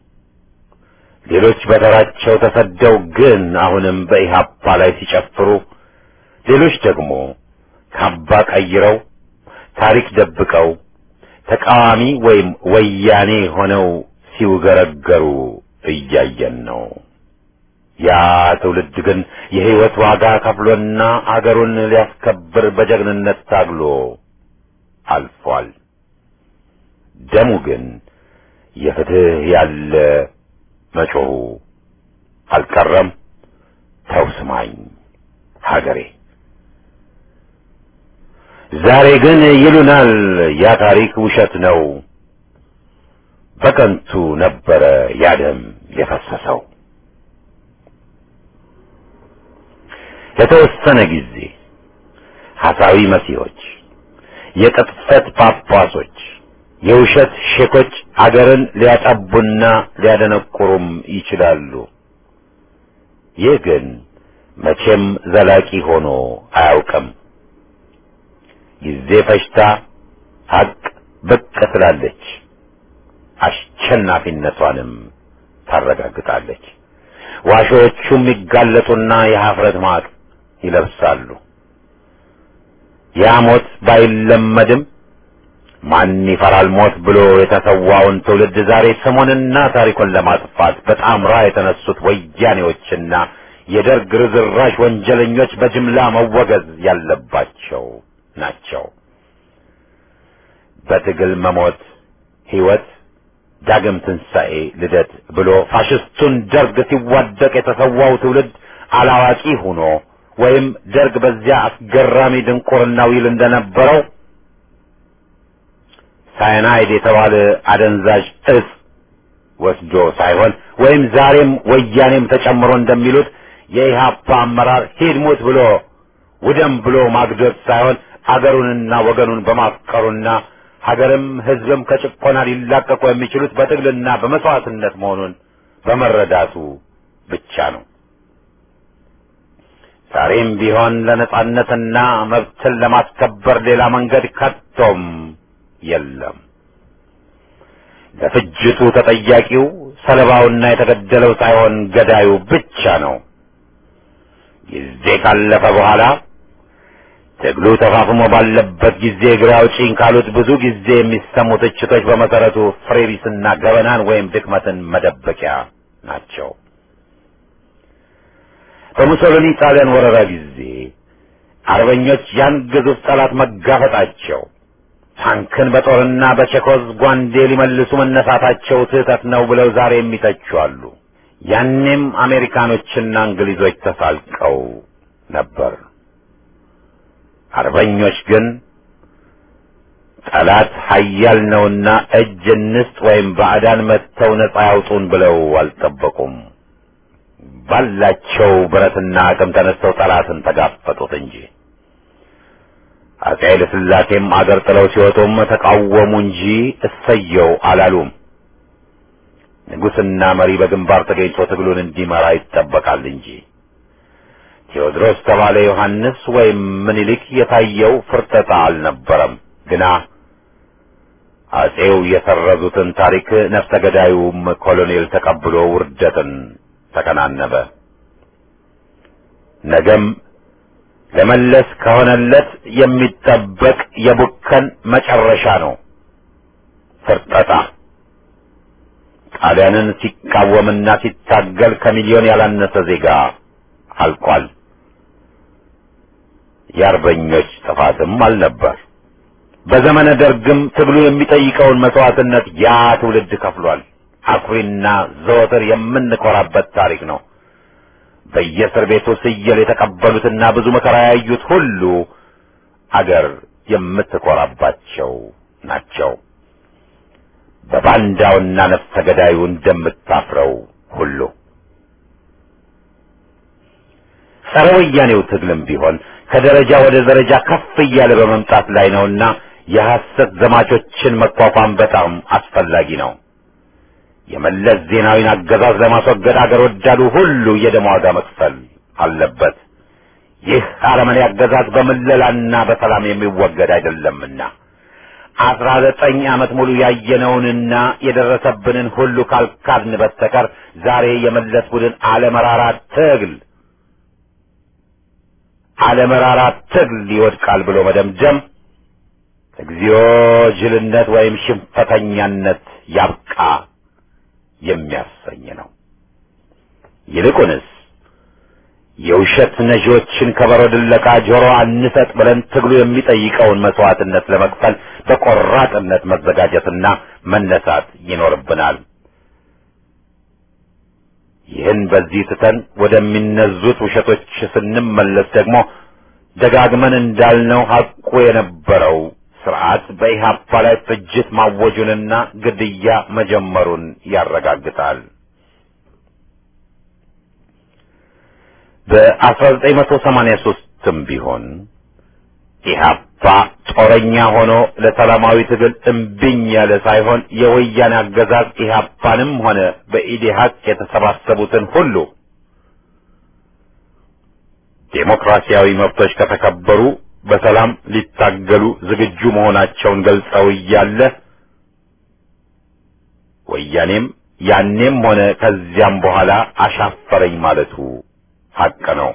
ሌሎች በተራቸው ተሰደው ግን አሁንም በኢህአፓ ላይ ሲጨፍሩ፣ ሌሎች ደግሞ ካባ ቀይረው ታሪክ ደብቀው ተቃዋሚ ወይም ወያኔ ሆነው ሲውገረገሩ እያየን ነው። ያ ትውልድ ግን የሕይወት ዋጋ ከፍሎና አገሩን ሊያስከብር በጀግንነት ታግሎ አልፏል። ደሙ ግን የፍትህ ያለ መጮሁ አልቀረም። ተው ስማኝ ሀገሬ። ዛሬ ግን ይሉናል ያ ታሪክ ውሸት ነው፣ በከንቱ ነበረ ያ ደም የፈሰሰው። ለተወሰነ ጊዜ ሐሳዊ መሲሖች፣ የቅጥፈት ጳጳሶች፣ የውሸት ሼኮች አገርን ሊያጠቡና ሊያደነቁሩም ይችላሉ። ይህ ግን መቼም ዘላቂ ሆኖ አያውቅም። ጊዜ ፈጅታ ሀቅ ብቅ ትላለች፣ አሸናፊነቷንም ታረጋግጣለች። ዋሾቹም ይጋለጡና የኀፍረት ማቅ ይለብሳሉ። ያ ሞት ባይለመድም ማን ይፈራል ሞት ብሎ የተሰዋውን ትውልድ ዛሬ ስሙንና ታሪኩን ለማጥፋት በጣምራ የተነሱት ወያኔዎችና የደርግ ርዝራዥ ወንጀለኞች በጅምላ መወገዝ ያለባቸው ናቸው። በትግል መሞት ሕይወት፣ ዳግም ትንሣኤ፣ ልደት ብሎ ፋሽስቱን ደርግ ሲዋደቅ የተሰዋው ትውልድ አላዋቂ ሆኖ ወይም ደርግ በዚያ አስገራሚ ድንቁርናው ይል እንደነበረው ሳይናይድ የተባለ አደንዛዥ እጽ ወስዶ ሳይሆን ወይም ዛሬም ወያኔም ተጨምሮ እንደሚሉት የኢህአፓ አመራር ሂድ ሙት ብሎ ውደም ብሎ ማግደት ሳይሆን አገሩንና ወገኑን በማፍቀሩና ሀገርም ሕዝብም ከጭቆና ሊላቀቁ የሚችሉት በትግልና በመስዋዕትነት መሆኑን በመረዳቱ ብቻ ነው። ዛሬም ቢሆን ለነጻነትና መብትን ለማስከበር ሌላ መንገድ ከቶም የለም። ለፍጅቱ ተጠያቂው ሰለባውና የተገደለው ሳይሆን ገዳዩ ብቻ ነው። ጊዜ ካለፈ በኋላ ትግሉ ተፋፍሞ ባለበት ጊዜ ግራ አውጪኝ ካሉት ብዙ ጊዜ የሚሰሙ ትችቶች በመሰረቱ ፍሬቢስና ገበናን ወይም ድክመትን መደበቂያ ናቸው። በሙሶሊኒ ጣሊያን ወረራ ጊዜ አርበኞች ያን ግዙፍ ጠላት መጋፈጣቸው፣ ታንክን በጦርና በቼኮዝ ጓንዴ ሊመልሱ መነሳታቸው ስህተት ነው ብለው ዛሬ የሚተቹ አሉ። ያኔም አሜሪካኖችና እንግሊዞች ተሳልቀው ነበር። አርበኞች ግን ጠላት ኃያል ነውና እጅ እንስጥ ወይም ባዕዳን መጥተው ነጻ ያውጡን ብለው አልጠበቁም። ባላቸው ብረትና አቅም ተነስተው ጠላትን ተጋፈጡት እንጂ። አፄ ኃይለ ሥላሴም አገር ጥለው ሲወጡም ተቃወሙ እንጂ እሰየው አላሉም። ንጉሥና መሪ በግንባር ተገኝቶ ትግሉን እንዲመራ ይጠበቃል እንጂ። ቴዎድሮስ ተባለ ዮሐንስ ወይም ምኒልክ የታየው ፍርጠጣ አልነበረም። ግና አፄው የሰረዙትን ታሪክ ነፍሰ ገዳዩም ኮሎኔል ተቀብሎ ውርደትን ተከናነበ። ነገም ለመለስ ከሆነለት የሚጠበቅ የቡከን መጨረሻ ነው ፍርጠጣ። ጣሊያንን ሲቃወምና ሲታገል ከሚሊዮን ያላነሰ ዜጋ አልቋል። የአርበኞች ጥፋትም አልነበር። በዘመነ ደርግም ትግሉ የሚጠይቀውን መስዋዕትነት ያ ትውልድ ከፍሏል። አኩሪና ዘወትር የምንኮራበት ታሪክ ነው። በየእስር ቤቱ ስየል የተቀበሉትና ብዙ መከራ ያዩት ሁሉ አገር የምትኮራባቸው ናቸው። በባንዳውና ነፍሰ ገዳዩ እንደምታፍረው ሁሉ ጸረ ወያኔው ትግልም ቢሆን ከደረጃ ወደ ደረጃ ከፍ እያለ በመምጣት ላይ ነውና የሐሰት ዘማቾችን መቋቋም በጣም አስፈላጊ ነው። የመለስ ዜናዊን አገዛዝ ለማስወገድ አገር ወዳዱ ሁሉ የደም ዋጋ መክፈል አለበት። ይህ አረመኔ አገዛዝ በምለላና በሰላም የሚወገድ አይደለምና አስራ ዘጠኝ ዓመት ሙሉ ያየነውንና የደረሰብንን ሁሉ ካልካድን በስተቀር ዛሬ የመለስ ቡድን አለመራራ ትግል አለመራራ ትግል ይወድቃል ብሎ መደምደም እግዚኦ ጅልነት ወይም ሽንፈተኛነት ያብቃ የሚያሰኝ ነው። ይልቁንስ የውሸት ነጂዎችን ከበሮ ድለቃ ጆሮ አንሰጥ ብለን ትግሉ የሚጠይቀውን መስዋዕትነት ለመክፈል በቆራጥነት መዘጋጀትና መነሳት ይኖርብናል። ይህን በዚህ ትተን ወደሚነዙት ውሸቶች ስንመለስ ደግሞ ደጋግመን እንዳልነው ሐቁ የነበረው ስርዓት በኢህአፓ ላይ ፍጅት ማወጁንና ግድያ መጀመሩን ያረጋግጣል። በአስራ ዘጠኝ መቶ ሰማንያ ሦስትም ቢሆን ኢህአፓ ጦረኛ ሆኖ ለሰላማዊ ትግል እምቢኝ ያለ ሳይሆን የወያኔ አገዛዝ ኢህአፓንም ሆነ በኢዴሃቅ የተሰባሰቡትን ሁሉ ዴሞክራሲያዊ መብቶች ከተከበሩ በሰላም ሊታገሉ ዝግጁ መሆናቸውን ገልጸው እያለ ወያኔም ያኔም ሆነ ከዚያም በኋላ አሻፈረኝ ማለቱ ሐቅ ነው።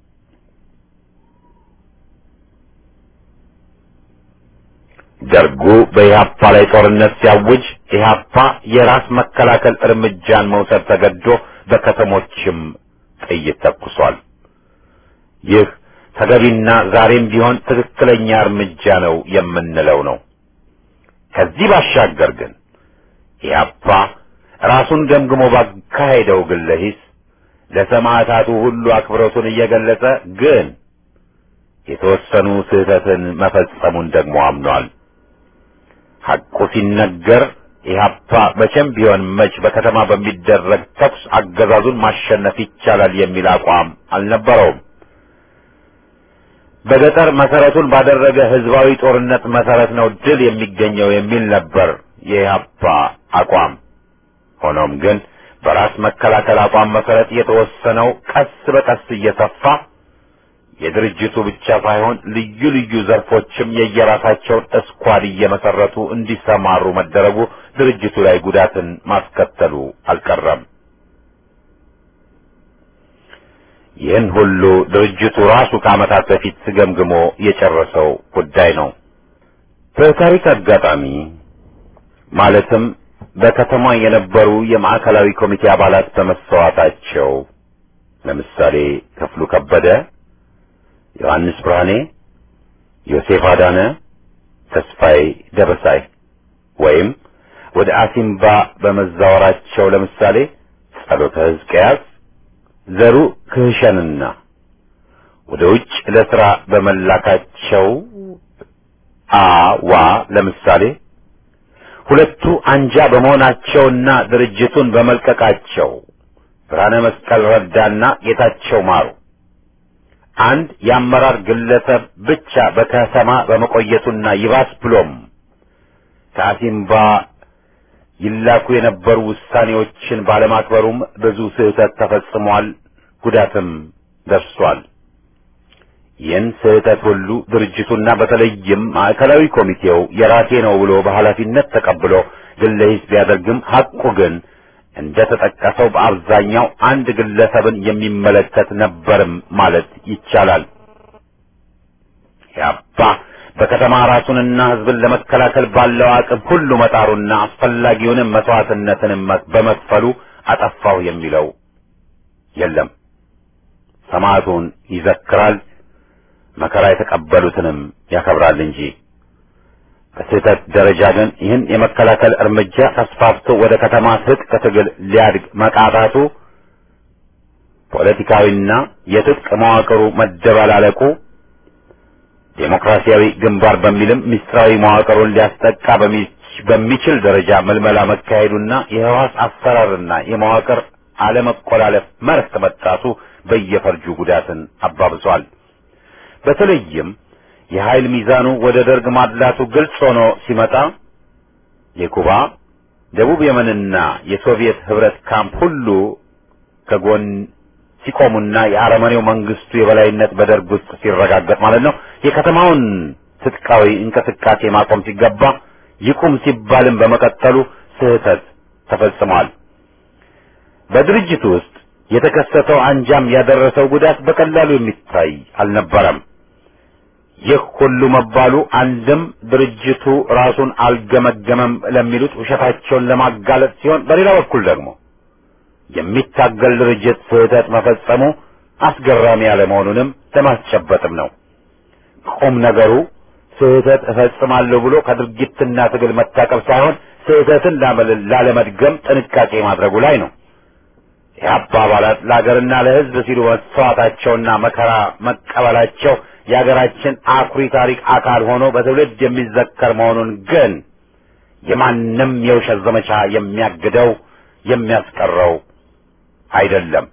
ደርጉ በኢህአፓ ላይ ጦርነት ሲያውጅ ኢህአፓ የራስ መከላከል እርምጃን መውሰድ ተገዶ በከተሞችም ጥይት ተኩሷል። ይህ ተገቢና ዛሬም ቢሆን ትክክለኛ እርምጃ ነው የምንለው ነው። ከዚህ ባሻገር ግን ኢህአፓ ራሱን ገምግሞ ባካሄደው ግለ ሂስ ለሰማዕታቱ ሁሉ አክብሮቱን እየገለጸ ግን የተወሰኑ ስህተትን መፈጸሙን ደግሞ አምኗል። ሐቁ ሲነገር ኢህአፓ መቼም ቢሆን መች በከተማ በሚደረግ ተኩስ አገዛዙን ማሸነፍ ይቻላል የሚል አቋም አልነበረውም። በገጠር መሰረቱን ባደረገ ህዝባዊ ጦርነት መሰረት ነው ድል የሚገኘው የሚል ነበር የኢህአፓ አቋም። ሆኖም ግን በራስ መከላከል አቋም መሰረት የተወሰነው ቀስ በቀስ እየሰፋ የድርጅቱ ብቻ ሳይሆን ልዩ ልዩ ዘርፎችም የየራሳቸውን እስኳድ እየመሰረቱ እንዲሰማሩ መደረጉ ድርጅቱ ላይ ጉዳትን ማስከተሉ አልቀረም። ይህን ሁሉ ድርጅቱ ራሱ ከዓመታት በፊት ገምግሞ የጨረሰው ጉዳይ ነው። በታሪክ አጋጣሚ ማለትም በከተማ የነበሩ የማዕከላዊ ኮሚቴ አባላት በመሰዋታቸው ለምሳሌ ክፍሉ ከበደ፣ ዮሐንስ ብርሃኔ፣ ዮሴፍ አዳነ፣ ተስፋዬ ደበሳይ ወይም ወደ አሲምባ በመዛወራቸው ለምሳሌ ጸሎተ ሕዝቅያስ፣ ዘሩ ክህሸንና ወደ ውጭ ለሥራ በመላካቸው አዋ ለምሳሌ ሁለቱ አንጃ በመሆናቸውና ድርጅቱን በመልቀቃቸው ብርሃነ መስቀል ረዳና ጌታቸው ማሩ አንድ የአመራር ግለሰብ ብቻ በከተማ በመቆየቱና ይባስ ብሎም ከአሲምባ ይላኩ የነበሩ ውሳኔዎችን ባለማክበሩም ብዙ ስህተት ተፈጽሟል፣ ጉዳትም ደርሷል። ይህን ስህተት ሁሉ ድርጅቱና በተለይም ማዕከላዊ ኮሚቴው የራሴ ነው ብሎ በኃላፊነት ተቀብሎ ግለ ሂስ ቢያደርግም ሐቁ ግን እንደ ተጠቀሰው በአብዛኛው አንድ ግለሰብን የሚመለከት ነበርም ማለት ይቻላል። ያባ በከተማ ራሱንና ሕዝብን ለመከላከል ባለው አቅም ሁሉ መጣሩና አስፈላጊውንም መስዋዕትነትንም በመክፈሉ አጠፋው የሚለው የለም። ሰማዕቱን ይዘክራል፣ መከራ የተቀበሉትንም ያከብራል እንጂ። በስህተት ደረጃ ግን ይህን የመከላከል እርምጃ ተስፋፍቶ ወደ ከተማ ትጥቅ ትግል ሊያድግ መቃጣቱ፣ ፖለቲካዊና የትጥቅ መዋቅሩ መደበላለቁ፣ ዴሞክራሲያዊ ግንባር በሚልም ምስጢራዊ መዋቅሩን ሊያስጠቃ በሚችል ደረጃ መልመላ መካሄዱና የህዋስ አሰራርና የመዋቅር አለመቆላለፍ መርህ መጣቱ በየፈርጁ ጉዳትን አባብሷል። በተለይም የኃይል ሚዛኑ ወደ ደርግ ማድላቱ ግልጽ ሆኖ ሲመጣ የኩባ፣ ደቡብ የመንና የሶቪየት ህብረት ካምፕ ሁሉ ከጎን ሲቆሙና የአረመኔው መንግስቱ የበላይነት በደርግ ውስጥ ሲረጋገጥ ማለት ነው የከተማውን ትጥቃዊ እንቅስቃሴ ማቆም ሲገባ ይቁም ሲባልም በመቀጠሉ ስህተት ተፈጽሟል። በድርጅቱ ውስጥ የተከሰተው አንጃም ያደረሰው ጉዳት በቀላሉ የሚታይ አልነበረም። ይህ ሁሉ መባሉ አንድም ድርጅቱ ራሱን አልገመገመም ለሚሉት ውሸታቸውን ለማጋለጥ ሲሆን፣ በሌላ በኩል ደግሞ የሚታገል ድርጅት ስህተት መፈጸሙ አስገራሚ ያለመሆኑንም ለማስጨበጥም ነው። ቁም ነገሩ ስህተት እፈጽማለሁ ብሎ ከድርጊትና ትግል መታቀብ ሳይሆን ስህተትን ላለመድገም ጥንቃቄ ማድረጉ ላይ ነው። የአባ አባላት ለሀገርና ለሕዝብ ሲሉ መስዋዕታቸውና መከራ መቀበላቸው የሀገራችን አኩሪ ታሪክ አካል ሆኖ በትውልድ የሚዘከር መሆኑን ግን የማንም የውሸት ዘመቻ የሚያግደው የሚያስቀረው አይደለም።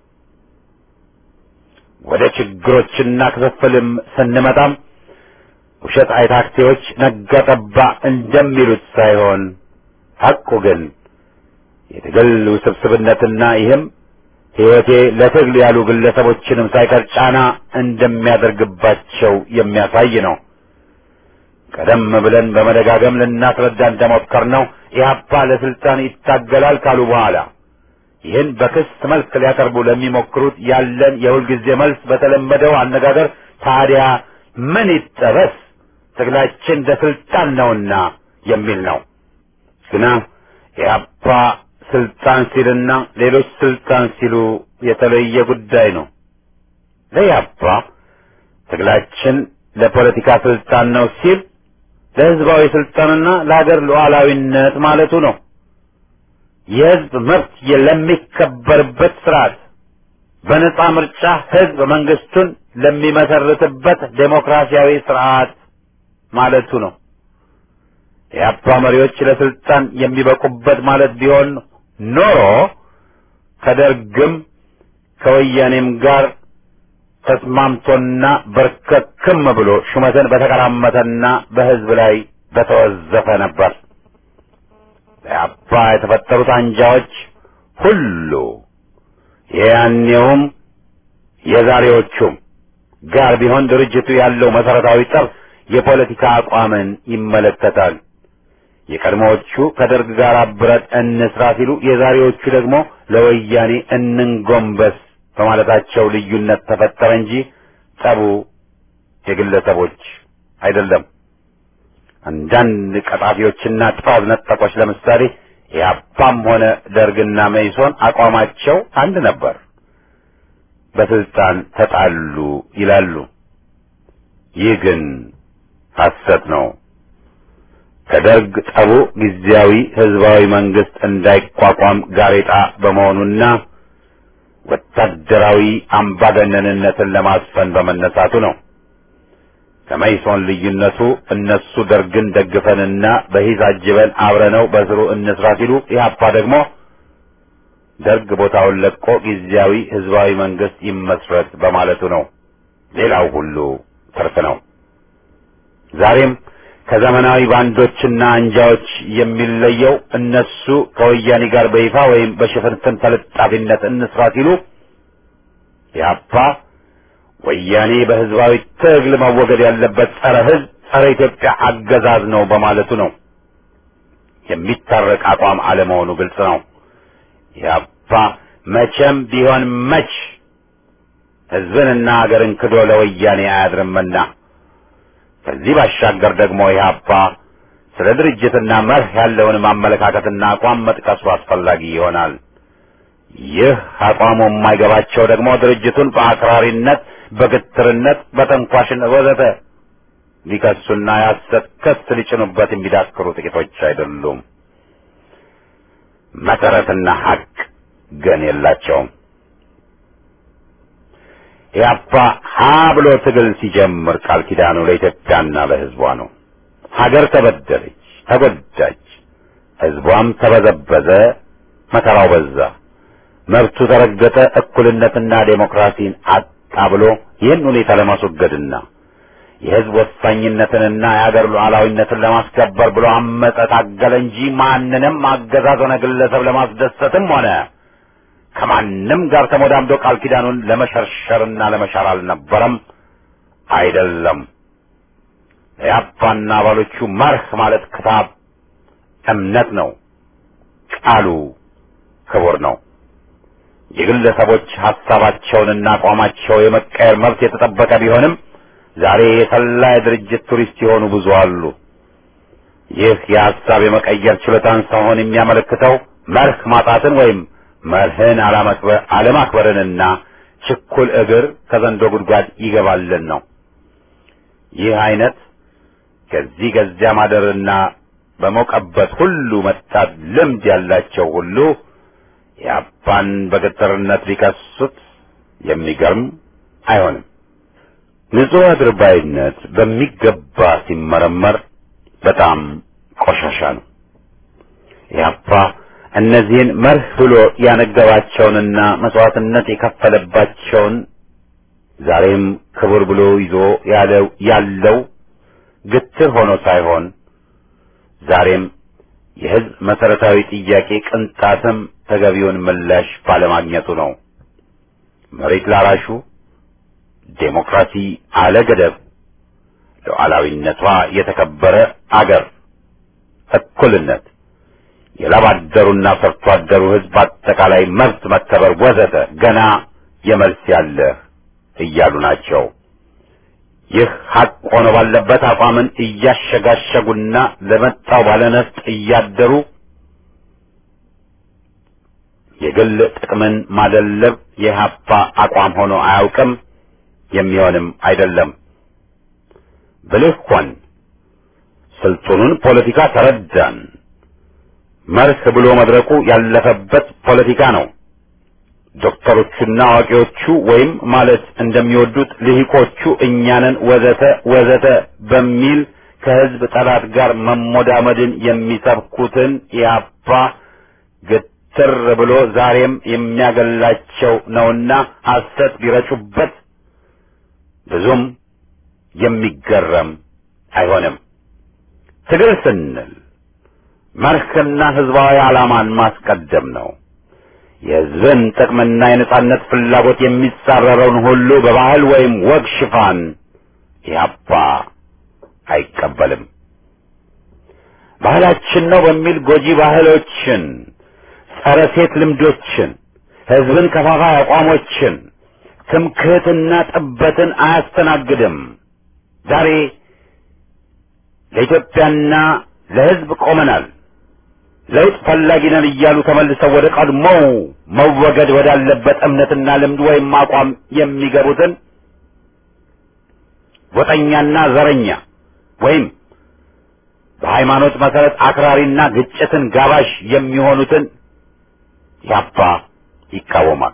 ወደ ችግሮችና ክፍፍልም ስንመጣም ውሸት አይታክቴዎች ነጋጠባ እንደሚሉት ሳይሆን ሐቁ ግን የትግል ውስብስብነትና ይህም ሕይወቴ ለትግል ያሉ ግለሰቦችንም ሳይቀር ጫና እንደሚያደርግባቸው የሚያሳይ ነው። ቀደም ብለን በመደጋገም ልናስረዳ እንደሞከርነው ኢህአፓ ለስልጣን ይታገላል ካሉ በኋላ ይህን በክስ መልክ ሊያቀርቡ ለሚሞክሩት ያለን የሁልጊዜ መልስ በተለመደው አነጋገር ታዲያ ምን ይጠበስ ትግላችን ለስልጣን ነውና የሚል ነው። ግና ኢህአፓ ስልጣን ሲልና ሌሎች ስልጣን ሲሉ የተለየ ጉዳይ ነው። ለኢህአፓ ትግላችን ለፖለቲካ ስልጣን ነው ሲል ለህዝባዊ ስልጣንና ለሀገር ሉዓላዊነት ማለቱ ነው። የህዝብ መብት ለሚከበርበት ስርዓት በነጻ ምርጫ ህዝብ መንግስቱን ለሚመሰርትበት ዴሞክራሲያዊ ስርዓት ማለቱ ነው። የአፓ መሪዎች ለስልጣን የሚበቁበት ማለት ቢሆን ኖሮ ከደርግም ከወያኔም ጋር ተስማምቶና በርከክም ብሎ ሹመትን በተቀራመተና በህዝብ ላይ በተወዘፈ ነበር። የአፓ የተፈጠሩት አንጃዎች ሁሉ የያኔውም የዛሬዎቹም ጋር ቢሆን ድርጅቱ ያለው መሰረታዊ ጠብ የፖለቲካ አቋምን ይመለከታል። የቀድሞዎቹ ከደርግ ጋር አብረን እንስራ ሲሉ፣ የዛሬዎቹ ደግሞ ለወያኔ እንንጎንበስ በማለታቸው ልዩነት ተፈጠረ እንጂ ጠቡ የግለሰቦች አይደለም። አንዳንድ ቀጣፊዎችና ጥፋት ነጠቆች ለምሳሌ ኢህአፓም ሆነ ደርግና መኢሶን አቋማቸው አንድ ነበር፣ በስልጣን ተጣሉ ይላሉ። ይህ ግን ሐሰት ነው። ከደርግ ጠቡ ጊዜያዊ ህዝባዊ መንግስት እንዳይቋቋም ጋሬጣ በመሆኑና ወታደራዊ አምባገነንነትን ለማስፈን በመነሳቱ ነው። ከመኢሶን ልዩነቱ እነሱ ደርግን ደግፈንና በሂስ አጅበን አብረነው በስሩ እንስራ ሲሉ፣ ኢህአፓ ደግሞ ደርግ ቦታውን ለቆ ጊዜያዊ ህዝባዊ መንግስት ይመስረት በማለቱ ነው። ሌላው ሁሉ ትርፍ ነው። ዛሬም ከዘመናዊ ባንዶችና አንጃዎች የሚለየው እነሱ ከወያኔ ጋር በይፋ ወይም በሽፍንፍን ተለጣፊነት እንስራ ሲሉ፣ ኢህአፓ ወያኔ በህዝባዊ ትግል መወገድ ያለበት ጸረ ህዝብ ጸረ ኢትዮጵያ አገዛዝ ነው በማለቱ ነው። የሚታረቅ አቋም አለመሆኑ ግልጽ ነው። ኢህአፓ መቼም ቢሆን መች ህዝብንና ሀገርን ክዶ ለወያኔ አያድርምና። ከዚህ ባሻገር ደግሞ ኢህአፓ ስለ ድርጅትና መርህ ያለውን ማመለካከትና አቋም መጥቀሱ አስፈላጊ ይሆናል። ይህ አቋሙ የማይገባቸው ደግሞ ድርጅቱን በአክራሪነት፣ በግትርነት፣ በተንኳሽነት ወዘተ ሊከሱና የሐሰት ክስ ሊጭኑበት የሚዳክሩ ጥቂቶች አይደሉም። መሰረትና ሀቅ ግን የላቸውም። ኢህአፓ ሀ ብሎ ትግል ሲጀምር ቃል ኪዳኑ ለኢትዮጵያና ለህዝቧ ነው። ሀገር ተበደለች፣ ተጎዳች፣ ህዝቧም ተበዘበዘ፣ መከራው በዛ፣ መብቱ ተረገጠ፣ እኩልነትና ዴሞክራሲን አጣ ብሎ ይህን ሁኔታ ለማስወገድና የህዝብ ወሳኝነትንና የሀገር ሉዓላዊነትን ለማስከበር ብሎ አመፀ፣ ታገለ እንጂ ማንንም አገዛዝ ሆነ ግለሰብ ለማስደሰትም ሆነ ከማንም ጋር ተሞዳምዶ ቃል ኪዳኑን ለመሸርሸርና ለመሻር አልነበረም፣ አይደለም። ኢህአፓና አባሎቹ መርህ ማለት ክታብ እምነት ነው። ቃሉ ክቡር ነው። የግለሰቦች ሐሳባቸውንና አቋማቸው የመቀየር መብት የተጠበቀ ቢሆንም ዛሬ የሰላ የድርጅት ቱሪስት የሆኑ ብዙ አሉ። ይህ የሐሳብ የመቀየር ችሎታን ሳይሆን የሚያመለክተው መርህ ማጣትን ወይም መርህን አለማክበርንና ችኩል እግር ከዘንዶ ጉድጓድ ይገባልን ነው። ይህ አይነት ከዚህ ከዚያ ማደርና በሞቀበት ሁሉ መጣት ልምድ ያላቸው ሁሉ ኢህአፓን በግትርነት ሊከሱት የሚገርም አይሆንም። ንጹሕ አድርባይነት በሚገባ ሲመረመር በጣም ቆሻሻ ነው። ኢህአፓ እነዚህን መርህ ብሎ ያነገባቸውንና መስዋዕትነት የከፈለባቸውን ዛሬም ክቡር ብሎ ይዞ ያለው ያለው ግትር ሆኖ ሳይሆን ዛሬም የህዝብ መሰረታዊ ጥያቄ ቅንጣትም ተገቢውን ምላሽ ባለማግኘቱ ነው። መሬት ላራሹ፣ ዴሞክራሲ አለ ገደብ፣ ሉዓላዊነቷ የተከበረ አገር፣ እኩልነት፣ የላባደሩና ሰርቶ አደሩ ሕዝብ አጠቃላይ መብት መከበር ወዘተ ገና የመልስ ያለህ እያሉ ናቸው። ይህ ሐቅ ሆኖ ባለበት አቋምን እያሸጋሸጉና ለመጣው ባለነፍጥ እያደሩ የግል ጥቅምን ማደለብ የኢህአፓ አቋም ሆኖ አያውቅም፣ የሚሆንም አይደለም። ብልህ ሆን፣ ስልጡኑን ፖለቲካ ተረዳን። መርህ ብሎ መድረኩ ያለፈበት ፖለቲካ ነው። ዶክተሮቹና አዋቂዎቹ ወይም ማለት እንደሚወዱት ልሂቆቹ እኛንን ወዘተ ወዘተ በሚል ከህዝብ ጠላት ጋር መሞዳመድን የሚሰብኩትን ኢህአፓ ግትር ብሎ ዛሬም የሚያገላቸው ነውና ሐሰት ቢረጩበት ብዙም የሚገረም አይሆንም። ትግል ስንል መርህና ህዝባዊ ዓላማን ማስቀደም ነው። የህዝብን ጥቅምና የነጻነት ፍላጎት የሚጻረረውን ሁሉ በባህል ወይም ወግ ሽፋን ኢህአፓ አይቀበልም። ባህላችን ነው በሚል ጎጂ ባህሎችን፣ ጸረ ሴት ልምዶችን፣ ህዝብን ከፋፋይ አቋሞችን፣ ትምክህትና ጥበትን አያስተናግድም። ዛሬ ለኢትዮጵያና ለህዝብ ቆመናል፣ ለውጥ ፈላጊ ነን እያሉ ተመልሰው ወደ ቀድሞው መወገድ ወዳለበት እምነትና ልምድ ወይም አቋም የሚገቡትን ጎጠኛና ዘረኛ ወይም በሃይማኖት መሰረት አክራሪና ግጭትን ጋባዥ የሚሆኑትን ኢህአፓ ይቃወማል።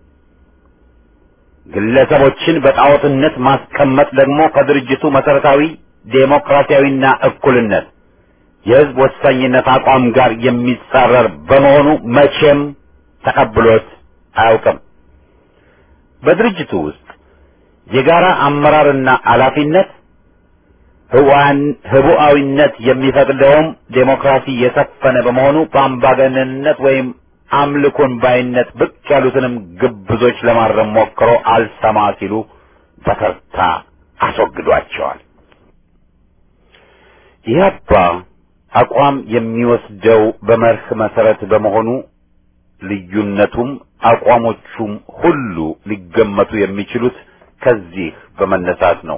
ግለሰቦችን በጣዖትነት ማስቀመጥ ደግሞ ከድርጅቱ መሰረታዊ ዴሞክራሲያዊና እኩልነት የህዝብ ወሳኝነት አቋም ጋር የሚጻረር በመሆኑ መቼም ተቀብሎት አያውቅም። በድርጅቱ ውስጥ የጋራ አመራርና ኃላፊነት ህቡዓዊነት የሚፈቅደውም ዴሞክራሲ የሰፈነ በመሆኑ በአምባገነንነት ወይም አምልኮን ባይነት ብቅ ያሉትንም ግብዞች ለማረም ሞክሮ አልሰማ ሲሉ በተርታ አስወግዷቸዋል። ኢህአፓ አቋም የሚወስደው በመርህ መሰረት በመሆኑ ልዩነቱም አቋሞቹም ሁሉ ሊገመቱ የሚችሉት ከዚህ በመነሳት ነው።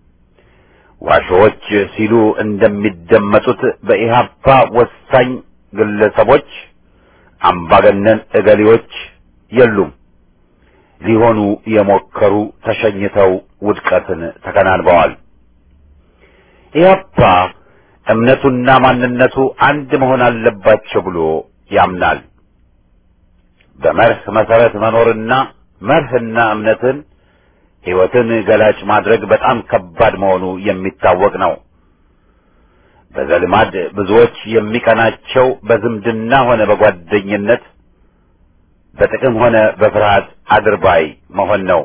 ዋሾዎች ሲሉ እንደሚደመጡት በኢህአፓ ወሳኝ ግለሰቦች፣ አምባገነን እገሌዎች የሉም። ሊሆኑ የሞከሩ ተሸኝተው ውድቀትን ተከናንበዋል። ኢህአፓ እምነቱና ማንነቱ አንድ መሆን አለባቸው ብሎ ያምናል። በመርህ መሰረት መኖርና መርህና እምነትን ሕይወትን ገላጭ ማድረግ በጣም ከባድ መሆኑ የሚታወቅ ነው። በዘልማድ ብዙዎች የሚቀናቸው በዝምድና ሆነ በጓደኝነት፣ በጥቅም ሆነ በፍርሃት አድርባይ መሆን ነው።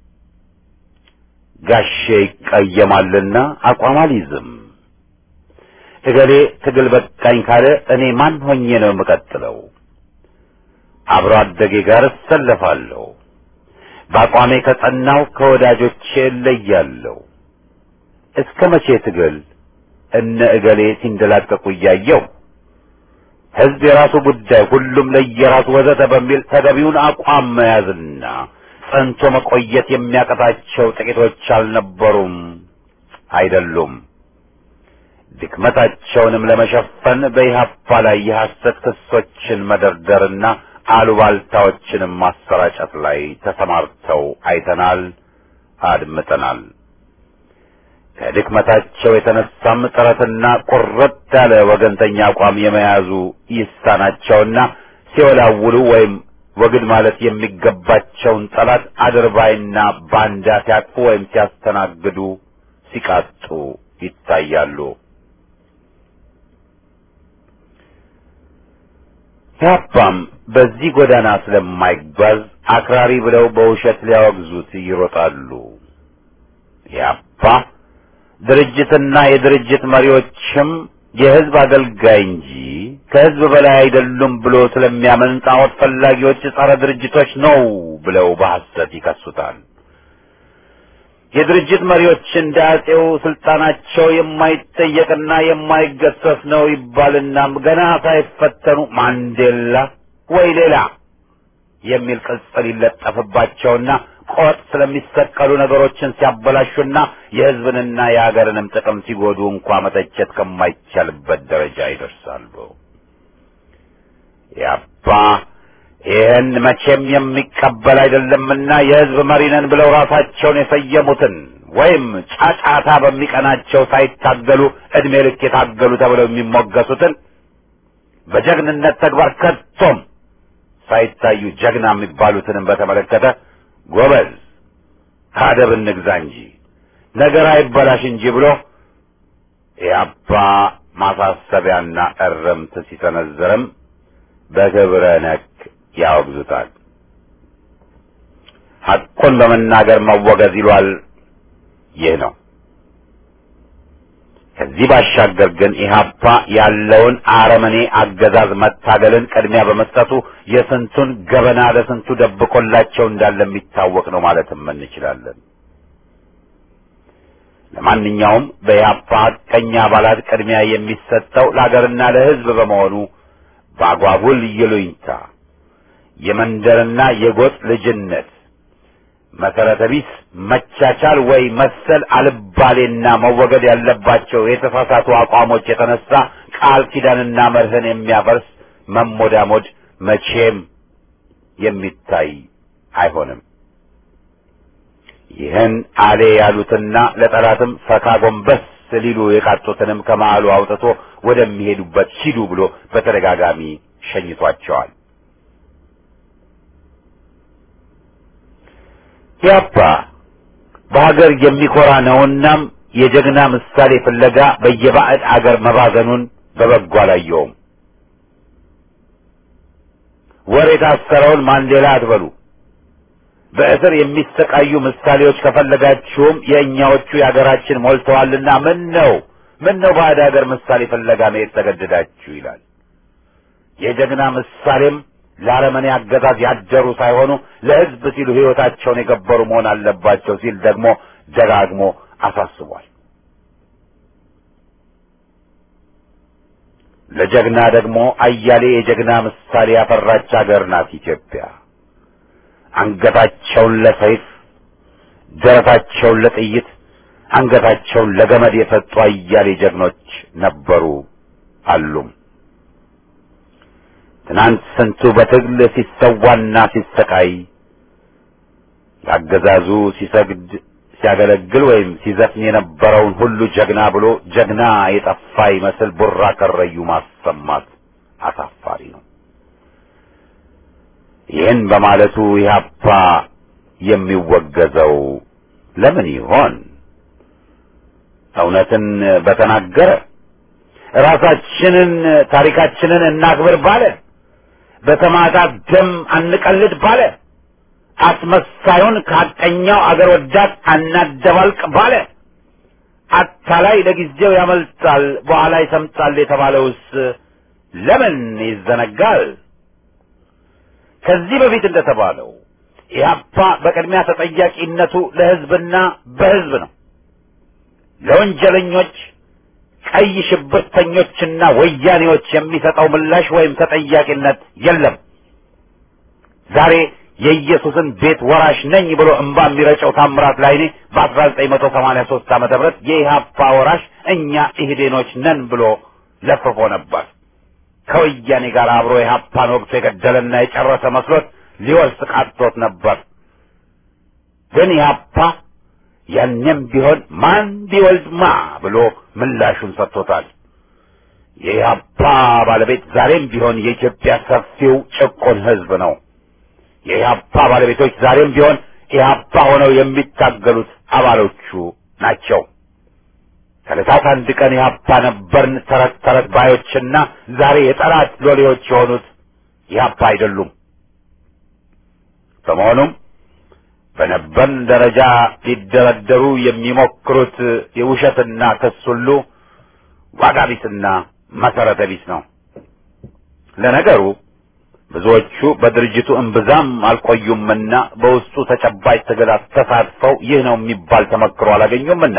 ጋሼ ይቀየማልና አቋም አልይዝም፣ እገሌ ትግል በቃኝ ካለ እኔ ማን ሆኜ ነው የምቀጥለው? አብሮ አደጌ ጋር እሰለፋለሁ፣ በአቋሜ ከጸናው ከወዳጆቼ እለያለሁ። እስከ መቼ ትግል እነ እገሌ ሲንደላቀቁ እያየው? ሕዝብ የራሱ ጉዳይ፣ ሁሉም ለየራሱ ወዘተ በሚል ተገቢውን አቋም መያዝና ጸንቶ መቆየት የሚያቀታቸው ጥቂቶች አልነበሩም፣ አይደሉም። ድክመታቸውንም ለመሸፈን በኢህአፓ ላይ የሐሰት ክሶችን መደርደርና አሉባልታዎችንም ማሰራጨት ላይ ተሰማርተው አይተናል፣ አድምጠናል። ከድክመታቸው የተነሳም ጥረትና ቁርጥ ያለ ወገንተኛ አቋም የመያዙ ይሳናቸውና ሲወላውሉ ወይም ወግድ ማለት የሚገባቸውን ጠላት አድርባይና ባንዳ ሲያቅፉ ወይም ሲያስተናግዱ ሲቃጡ ይታያሉ። ኢህአፓም በዚህ ጎዳና ስለማይጓዝ አክራሪ ብለው በውሸት ሊያወግዙት ይሮጣሉ። ኢህአፓ ድርጅትና የድርጅት መሪዎችም የህዝብ አገልጋይ እንጂ ከህዝብ በላይ አይደሉም ብሎ ስለሚያምን ጣዖት ፈላጊዎች ጸረ ድርጅቶች ነው ብለው በሐሰት ይከሱታል። የድርጅት መሪዎች እንደ አጼው ስልጣናቸው የማይጠየቅና የማይገሰስ ነው ይባልና ገና ሳይፈተኑ ማንዴላ ወይ ሌላ የሚል ቅጽል ይለጠፍባቸውና ቆጥ ስለሚሰቀሉ ነገሮችን ሲያበላሹና የህዝብንና የሀገርንም ጥቅም ሲጎዱ እንኳን መተቸት ከማይቻልበት ደረጃ ይደርሳሉ። ያባ ይህን መቼም የሚቀበል አይደለምና የህዝብ መሪ ነን ብለው ራሳቸውን የሰየሙትን ወይም ጫጫታ በሚቀናቸው ሳይታገሉ እድሜ ልክ የታገሉ ተብለው የሚሞገሱትን በጀግንነት ተግባር ከቶም ሳይታዩ ጀግና የሚባሉትንም በተመለከተ ጎበዝ አደብ እንግዛ እንጂ ነገር አይበላሽ እንጂ ብሎ ያባ ማሳሰቢያና እርምት ሲሰነዝርም በክብረ ነክ ያወግዙታል። ሐቁን በመናገር መወገዝ ይሏል። ይህ ነው። ከዚህ ባሻገር ግን ኢህአፓ ያለውን አረመኔ አገዛዝ መታገልን ቅድሚያ በመስጠቱ የስንቱን ገበና ለስንቱ ደብቆላቸው እንዳለ የሚታወቅ ነው ማለትም እንችላለን። ለማንኛውም በኢህአፓ ሐቀኛ አባላት ቅድሚያ የሚሰጠው ለሀገርና ለሕዝብ በመሆኑ ባጓጉል ይሉኝታ የመንደርና የጎጥ ልጅነት መሰረተ ቢስ መቻቻል ወይ መሰል አልባሌና መወገድ ያለባቸው የተሳሳቱ አቋሞች የተነሳ ቃል ኪዳንና መርህን የሚያፈርስ መሞዳሞድ መቼም የሚታይ አይሆንም። ይህን አሌ ያሉትና ለጠላትም ፈካ ጎንበስ ሊሉ የቃጡትንም ከመሃሉ አውጥቶ ወደሚሄዱበት ሂዱ ብሎ በተደጋጋሚ ሸኝቷቸዋል። ኢህአፓ በሀገር የሚኮራ ነውናም የጀግና ምሳሌ ፍለጋ በየባዕድ አገር መባዘኑን በበጎ አላየውም። ወር የታሰረውን ማንዴላ አትበሉ። በእስር የሚሰቃዩ ምሳሌዎች ከፈለጋችሁም የእኛዎቹ የሀገራችን ሞልተዋልና ምን ነው ምን ነው ባዕድ ሀገር ምሳሌ ፍለጋ መሄድ ተገደዳችሁ ይላል። የጀግና ምሳሌም ለአረመኔ አገዛዝ ያደሩ ሳይሆኑ ለሕዝብ ሲሉ ሕይወታቸውን የገበሩ መሆን አለባቸው ሲል ደግሞ ደጋግሞ አሳስቧል። ለጀግና ደግሞ አያሌ የጀግና ምሳሌ ያፈራች አገር ናት ኢትዮጵያ። አንገታቸውን ለሰይፍ ደረታቸውን ለጥይት አንገታቸውን ለገመድ የሰጡ አያሌ ጀግኖች ነበሩ አሉም። ትናንት ስንቱ በትግል ሲሰዋና ሲሰቃይ ለአገዛዙ ሲሰግድ ሲያገለግል ወይም ሲዘፍን የነበረውን ሁሉ ጀግና ብሎ ጀግና የጠፋ ይመስል ቡራ ከረዩ ማሰማት አሳፋሪ ነው። ይህን በማለቱ ኢህአፓ የሚወገዘው ለምን ይሆን? እውነትን በተናገረ ራሳችንን ታሪካችንን እናክብር ባለ በተማታት ደም አንቀልድ ባለ አስመሳዩን ከሐቀኛው አገር ወዳድ አናደባልቅ ባለ አታላይ ለጊዜው ያመልጣል በኋላ ይሰምጣል የተባለውስ ለምን ይዘነጋል? ከዚህ በፊት እንደተባለው ኢህአፓ በቅድሚያ ተጠያቂነቱ ለሕዝብና በሕዝብ ነው። ለወንጀለኞች ቀይ ሽብርተኞችና ወያኔዎች የሚሰጠው ምላሽ ወይም ተጠያቂነት የለም። ዛሬ የኢየሱስን ቤት ወራሽ ነኝ ብሎ እንባ የሚረጨው ታምራት ላይኔ በአስራ ዘጠኝ መቶ ሰማንያ ሦስት ዓመተ ምህረት የኢህአፓ ወራሽ እኛ ኢህዴኖች ነን ብሎ ለፍፎ ነበር። ከወያኔ ጋር አብሮ ኢህአፓን ወቅቱ የገደለና የጨረሰ መስሎት ሊወርስ ቃጥቶት ነበር። ግን ኢህአፓ ያንም ቢሆን ማን ቢወልድ ማ ብሎ ምላሹን ሰጥቶታል። የኢህአፓ ባለቤት ዛሬም ቢሆን የኢትዮጵያ ሰፊው ጭቁን ሕዝብ ነው። የኢህአፓ ባለቤቶች ዛሬም ቢሆን ኢህአፓ ሆነው የሚታገሉት አባሎቹ ናቸው። ከዕለታት አንድ ቀን ኢህአፓ ነበርን ተረት ተረት ባዮችና ዛሬ የጠላት ሎሌዎች የሆኑት ኢህአፓ አይደሉም። በመሆኑም በነበርን ደረጃ ሊደረደሩ የሚሞክሩት የውሸትና ክስ ሁሉ ዋጋ ቢስና መሰረተ ቢስ ነው። ለነገሩ ብዙዎቹ በድርጅቱ እምብዛም አልቆዩምና በውስጡ ተጨባጭ ትግል ተሳትፈው ይህ ነው የሚባል ተመክሮ አላገኙምና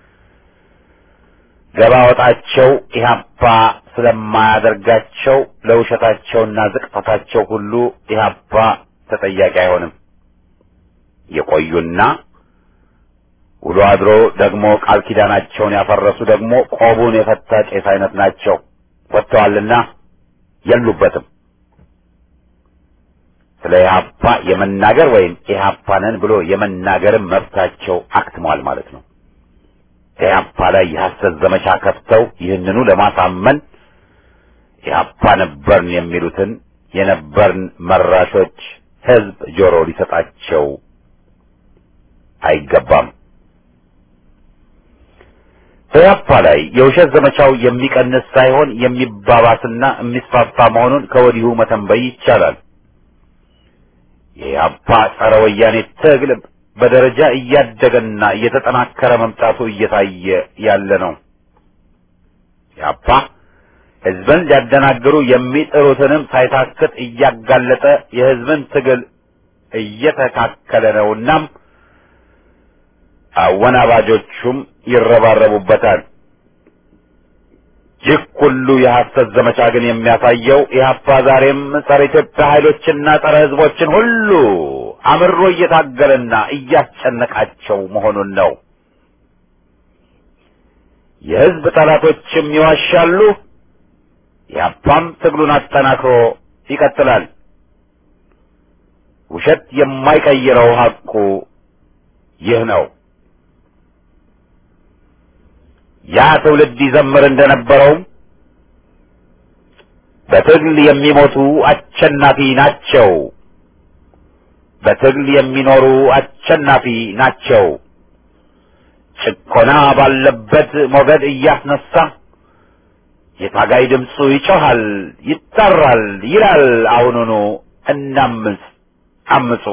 ገባ ወጣቸው ኢህአፓ ስለማያደርጋቸው ለውሸታቸውና ዝቅጠታቸው ሁሉ ኢህአፓ ተጠያቂ አይሆንም። የቆዩና ውሎ አድሮ ደግሞ ቃል ኪዳናቸውን ያፈረሱ ደግሞ ቆቡን የፈታ ቄስ አይነት ናቸው። ወጥተዋልና የሉበትም። ስለ ኢህአፓ የመናገር ወይም ኢህአፓንን ብሎ የመናገርም መብታቸው አክትሟል ማለት ነው። ኢህአፓ ላይ የሐሰት ዘመቻ ከፍተው ይህንኑ ለማሳመን ኢህአፓ ነበርን የሚሉትን የነበርን መራሾች ህዝብ ጆሮ ሊሰጣቸው አይገባም። ኢህአፓ ላይ የውሸት ዘመቻው የሚቀንስ ሳይሆን የሚባባስና የሚስፋፋ መሆኑን ከወዲሁ መተንበይ ይቻላል። የኢህአፓ ጸረ ወያኔ ትግል በደረጃ እያደገና እየተጠናከረ መምጣቱ እየታየ ያለ ነው። ኢህአፓ ህዝብን ሊያደናግሩ የሚጥሩትንም ሳይታክት እያጋለጠ የህዝብን ትግል እየተካከለ ነውናም አወናባጆቹም ይረባረቡበታል። ይህ ሁሉ የሐሰት ዘመቻ ግን የሚያሳየው ኢህአፓ ዛሬም ጸረ ኢትዮጵያ ኃይሎችና ጸረ ህዝቦችን ሁሉ አምሮ እየታገለና እያስጨነቃቸው መሆኑን ነው። የህዝብ ጠላቶችም ይዋሻሉ። ኢህአፓም ትግሉን አጠናክሮ ይቀጥላል። ውሸት የማይቀይረው ሐቁ ይህ ነው። ያ ትውልድ ይዘምር እንደነበረው በትግል የሚሞቱ አሸናፊ ናቸው፣ በትግል የሚኖሩ አሸናፊ ናቸው። ጭቆና ባለበት ሞገድ እያስነሳ የታጋይ ድምፁ ይጮሃል፣ ይጠራል፣ ይላል አሁኑኑ እናምፅ አምፁ።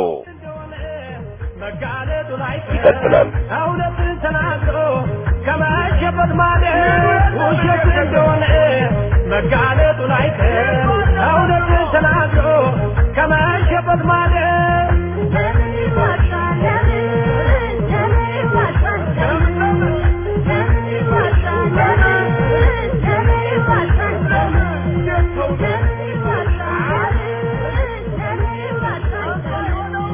ይቀጥላል። እውነትን ተናግሮ ከመሸበት ማለት ውሸት እንደሆነ መጋለጡ አይቀር። እውነትን ተናግሮ ከመሸበት ማለት ለምን ይዋሻል? ለምን ለምን ይዋሻል? ለምን ለምን ይዋሻል? ለምን ለምን ይዋሻል? ለምን ይዋሻል? ለምን ይዋሻል?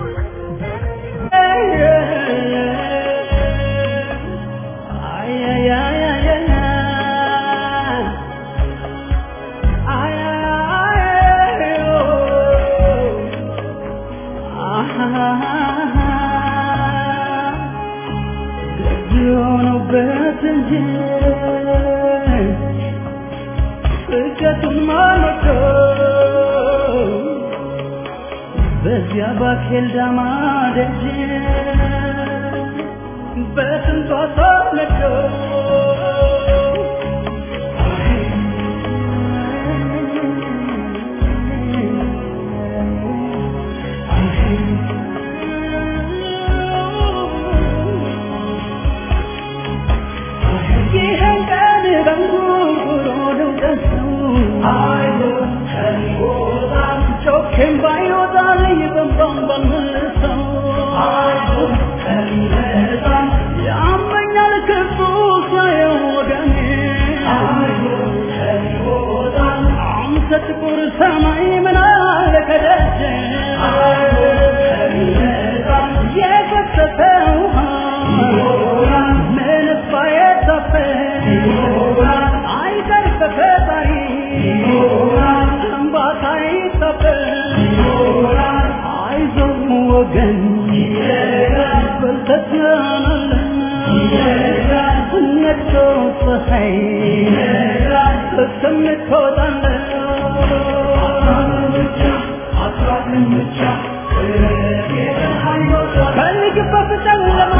በዚያ ባኬል ዳማ ደጅ በስንቷ ተነዶ ይህን ቀን በንጉሮ ነው ደሰው አይሎ ከሚወጣም ጮኬም ባይወጣል ይበንባን ባልመለሰው አይሎ ከሚወጣም ያመኛል ክፉ ሳየው ወገኔ አይሎ ከሚወጣም አንተ ጥቁር ሰማይ ምናለ ከደጀ አይሎ ከሚወጣም የፈሰሰው ውሃ ምንስ ባይታፈ አይቀር በፈጣሪ እንባታ ይታፈ አይዞህ ወገን በልተናለን ነግቶ ፀሐይ እስከምትወጣለን ከልግበት ጨለማ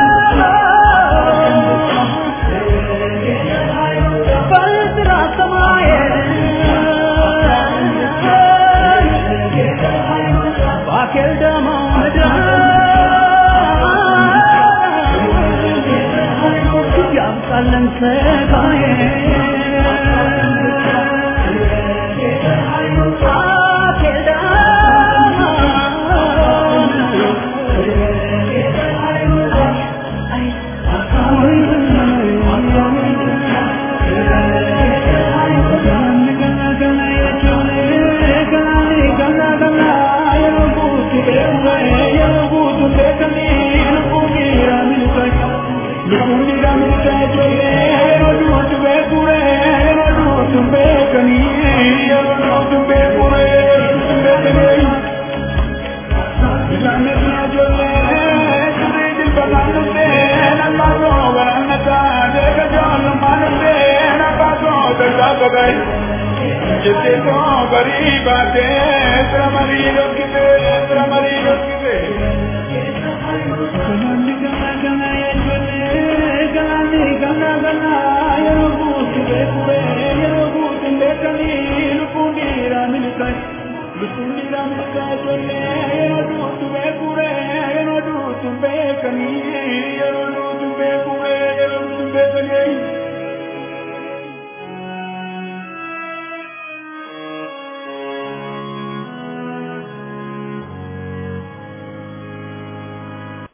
በጥራ ሰማይ ባኬል ዳማ ምድር ያምጣለን ሰጋዬ tumbekani yerno tumbe pure tumbekani jane na jole ture dil baganu te na maro garanta de gajol manute na paso da bagai jete ko gariba te tramari rokite tramari rokite kalani gana gana yele kalani gana gana yerogu tube pure yerogu tumbe kani lupundira milikai lupundira milikai jole